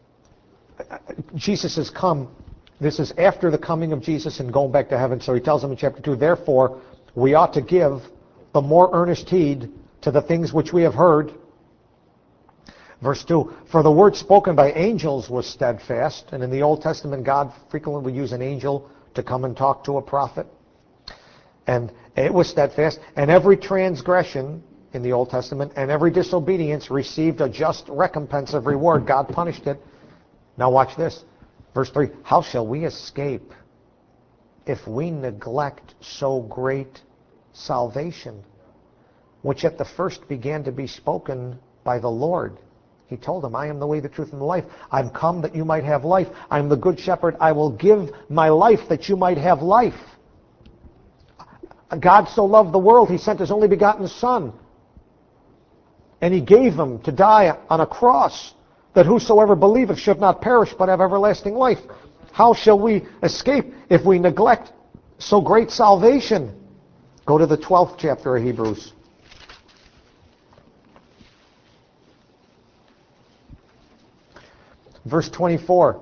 Jesus has come. This is after the coming of Jesus and going back to heaven. So he tells them in chapter 2, therefore, we ought to give the more earnest heed to the things which we have heard. Verse 2, for the word spoken by angels was steadfast. And in the Old Testament, God frequently would use an angel to come and talk to a prophet. And it was steadfast. And every transgression in the Old Testament and every disobedience received a just recompense of reward. God punished it. Now watch this. Verse 3, how shall we escape if we neglect so great salvation, which at the first began to be spoken by the Lord? He told them, I am the way, the truth, and the life. I'm come that you might have life. I'm the good shepherd. I will give my life that you might have life. God so loved the world, he sent his only begotten Son. And he gave him to die on a cross, that whosoever believeth should not perish but have everlasting life. How shall we escape if we neglect so great salvation? Go to the 12th chapter of Hebrews. Verse 24.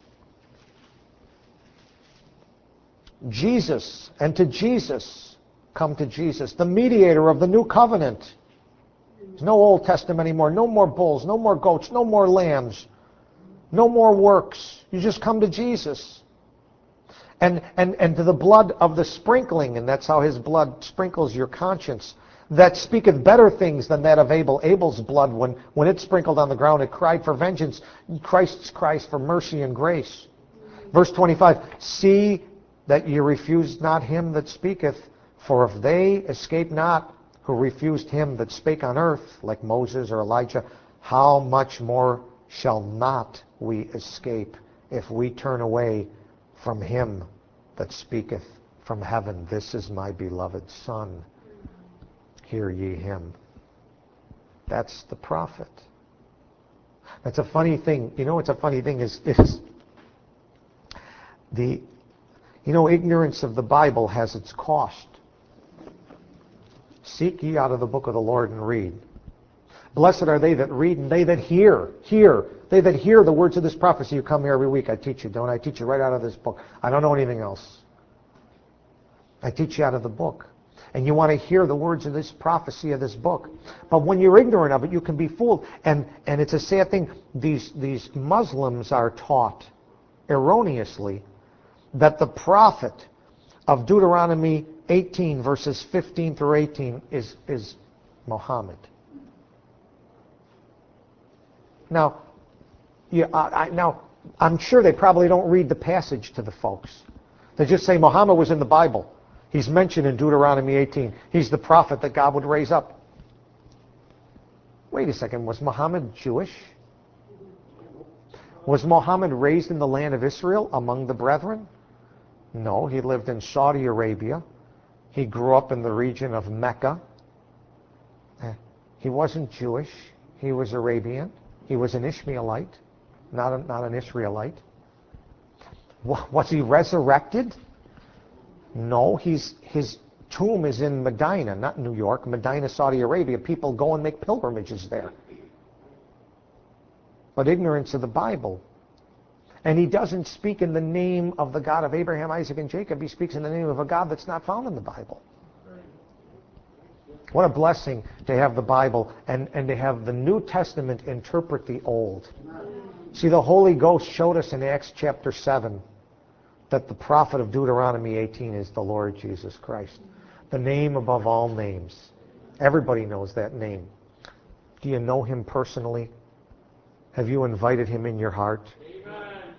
Jesus, and to Jesus, come to Jesus, the mediator of the new covenant. There's no Old Testament anymore. No more bulls, no more goats, no more lambs, no more works. You just come to Jesus. And to the blood of the sprinkling, and that's how his blood sprinkles your conscience, that speaketh better things than that of Abel. Abel's blood, when it sprinkled on the ground, it cried for vengeance. Christ's cries for mercy and grace. Verse 25, see that ye refuse not him that speaketh, for if they escape not who refused him that spake on earth, like Moses or Elijah, how much more shall not we escape if we turn away from him that speaketh from heaven? This is my beloved Son. Hear ye him. That's the prophet. That's a funny thing. You know what's a funny thing is ignorance of the Bible has its cost. Seek ye out of the book of the Lord and read. Blessed are they that read and they that hear. They that hear the words of this prophecy. You come here every week. I teach you, don't I? I teach you right out of this book. I don't know anything else. I teach you out of the book. And you want to hear the words of this prophecy of this book. But when you're ignorant of it, you can be fooled. And it's a sad thing. These Muslims are taught erroneously that the prophet of Deuteronomy 18, verses 15 through 18, is Muhammad. Now, I'm sure they probably don't read the passage to the folks. They just say Muhammad was in the Bible. He's mentioned in Deuteronomy 18. He's the prophet that God would raise up. Wait a second, was Muhammad Jewish? Was Muhammad raised in the land of Israel among the brethren? No, he lived in Saudi Arabia. He grew up in the region of Mecca. He wasn't Jewish. He was Arabian. He was an Ishmaelite, not an Israelite. Was he resurrected? No, his tomb is in Medina, not New York. Medina, Saudi Arabia. People go and make pilgrimages there. But ignorance of the Bible. And he doesn't speak in the name of the God of Abraham, Isaac, and Jacob. He speaks in the name of a God that's not found in the Bible. What a blessing to have the Bible and to have the New Testament interpret the Old. See, the Holy Ghost showed us in Acts chapter 7 that the prophet of Deuteronomy 18 is the Lord Jesus Christ. The name above all names. Everybody knows that name. Do you know him personally? Have you invited him in your heart? Amen.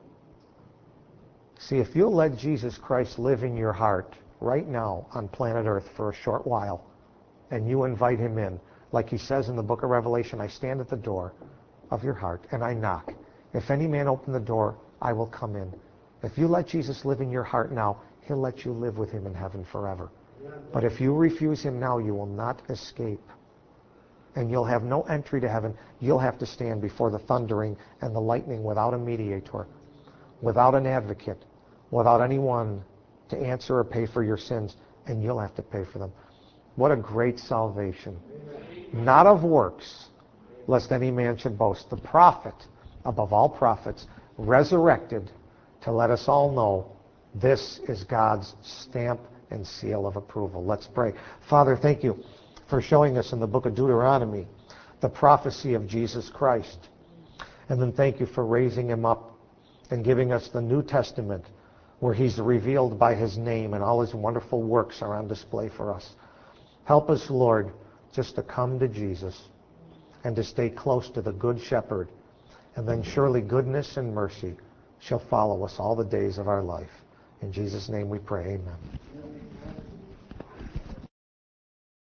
See, if you'll let Jesus Christ live in your heart right now on planet Earth for a short while, and you invite him in, like he says in the book of Revelation, I stand at the door of your heart and I knock. If any man open the door, I will come in. If you let Jesus live in your heart now, He'll let you live with him in heaven forever. But if you refuse him now, you will not escape. And you'll have no entry to heaven. You'll have to stand before the thundering and the lightning without a mediator, without an advocate, without anyone to answer or pay for your sins, and you'll have to pay for them. What a great salvation. Not of works, lest any man should boast. The prophet, above all prophets, resurrected to let us all know this is God's stamp and seal of approval. Let's pray. Father, thank you for showing us in the book of Deuteronomy the prophecy of Jesus Christ. And then thank you for raising him up and giving us the New Testament where he's revealed by his name and all his wonderful works are on display for us. Help us, Lord, just to come to Jesus and to stay close to the Good Shepherd. And then surely goodness and mercy shall follow us all the days of our life. In Jesus' name we pray, amen.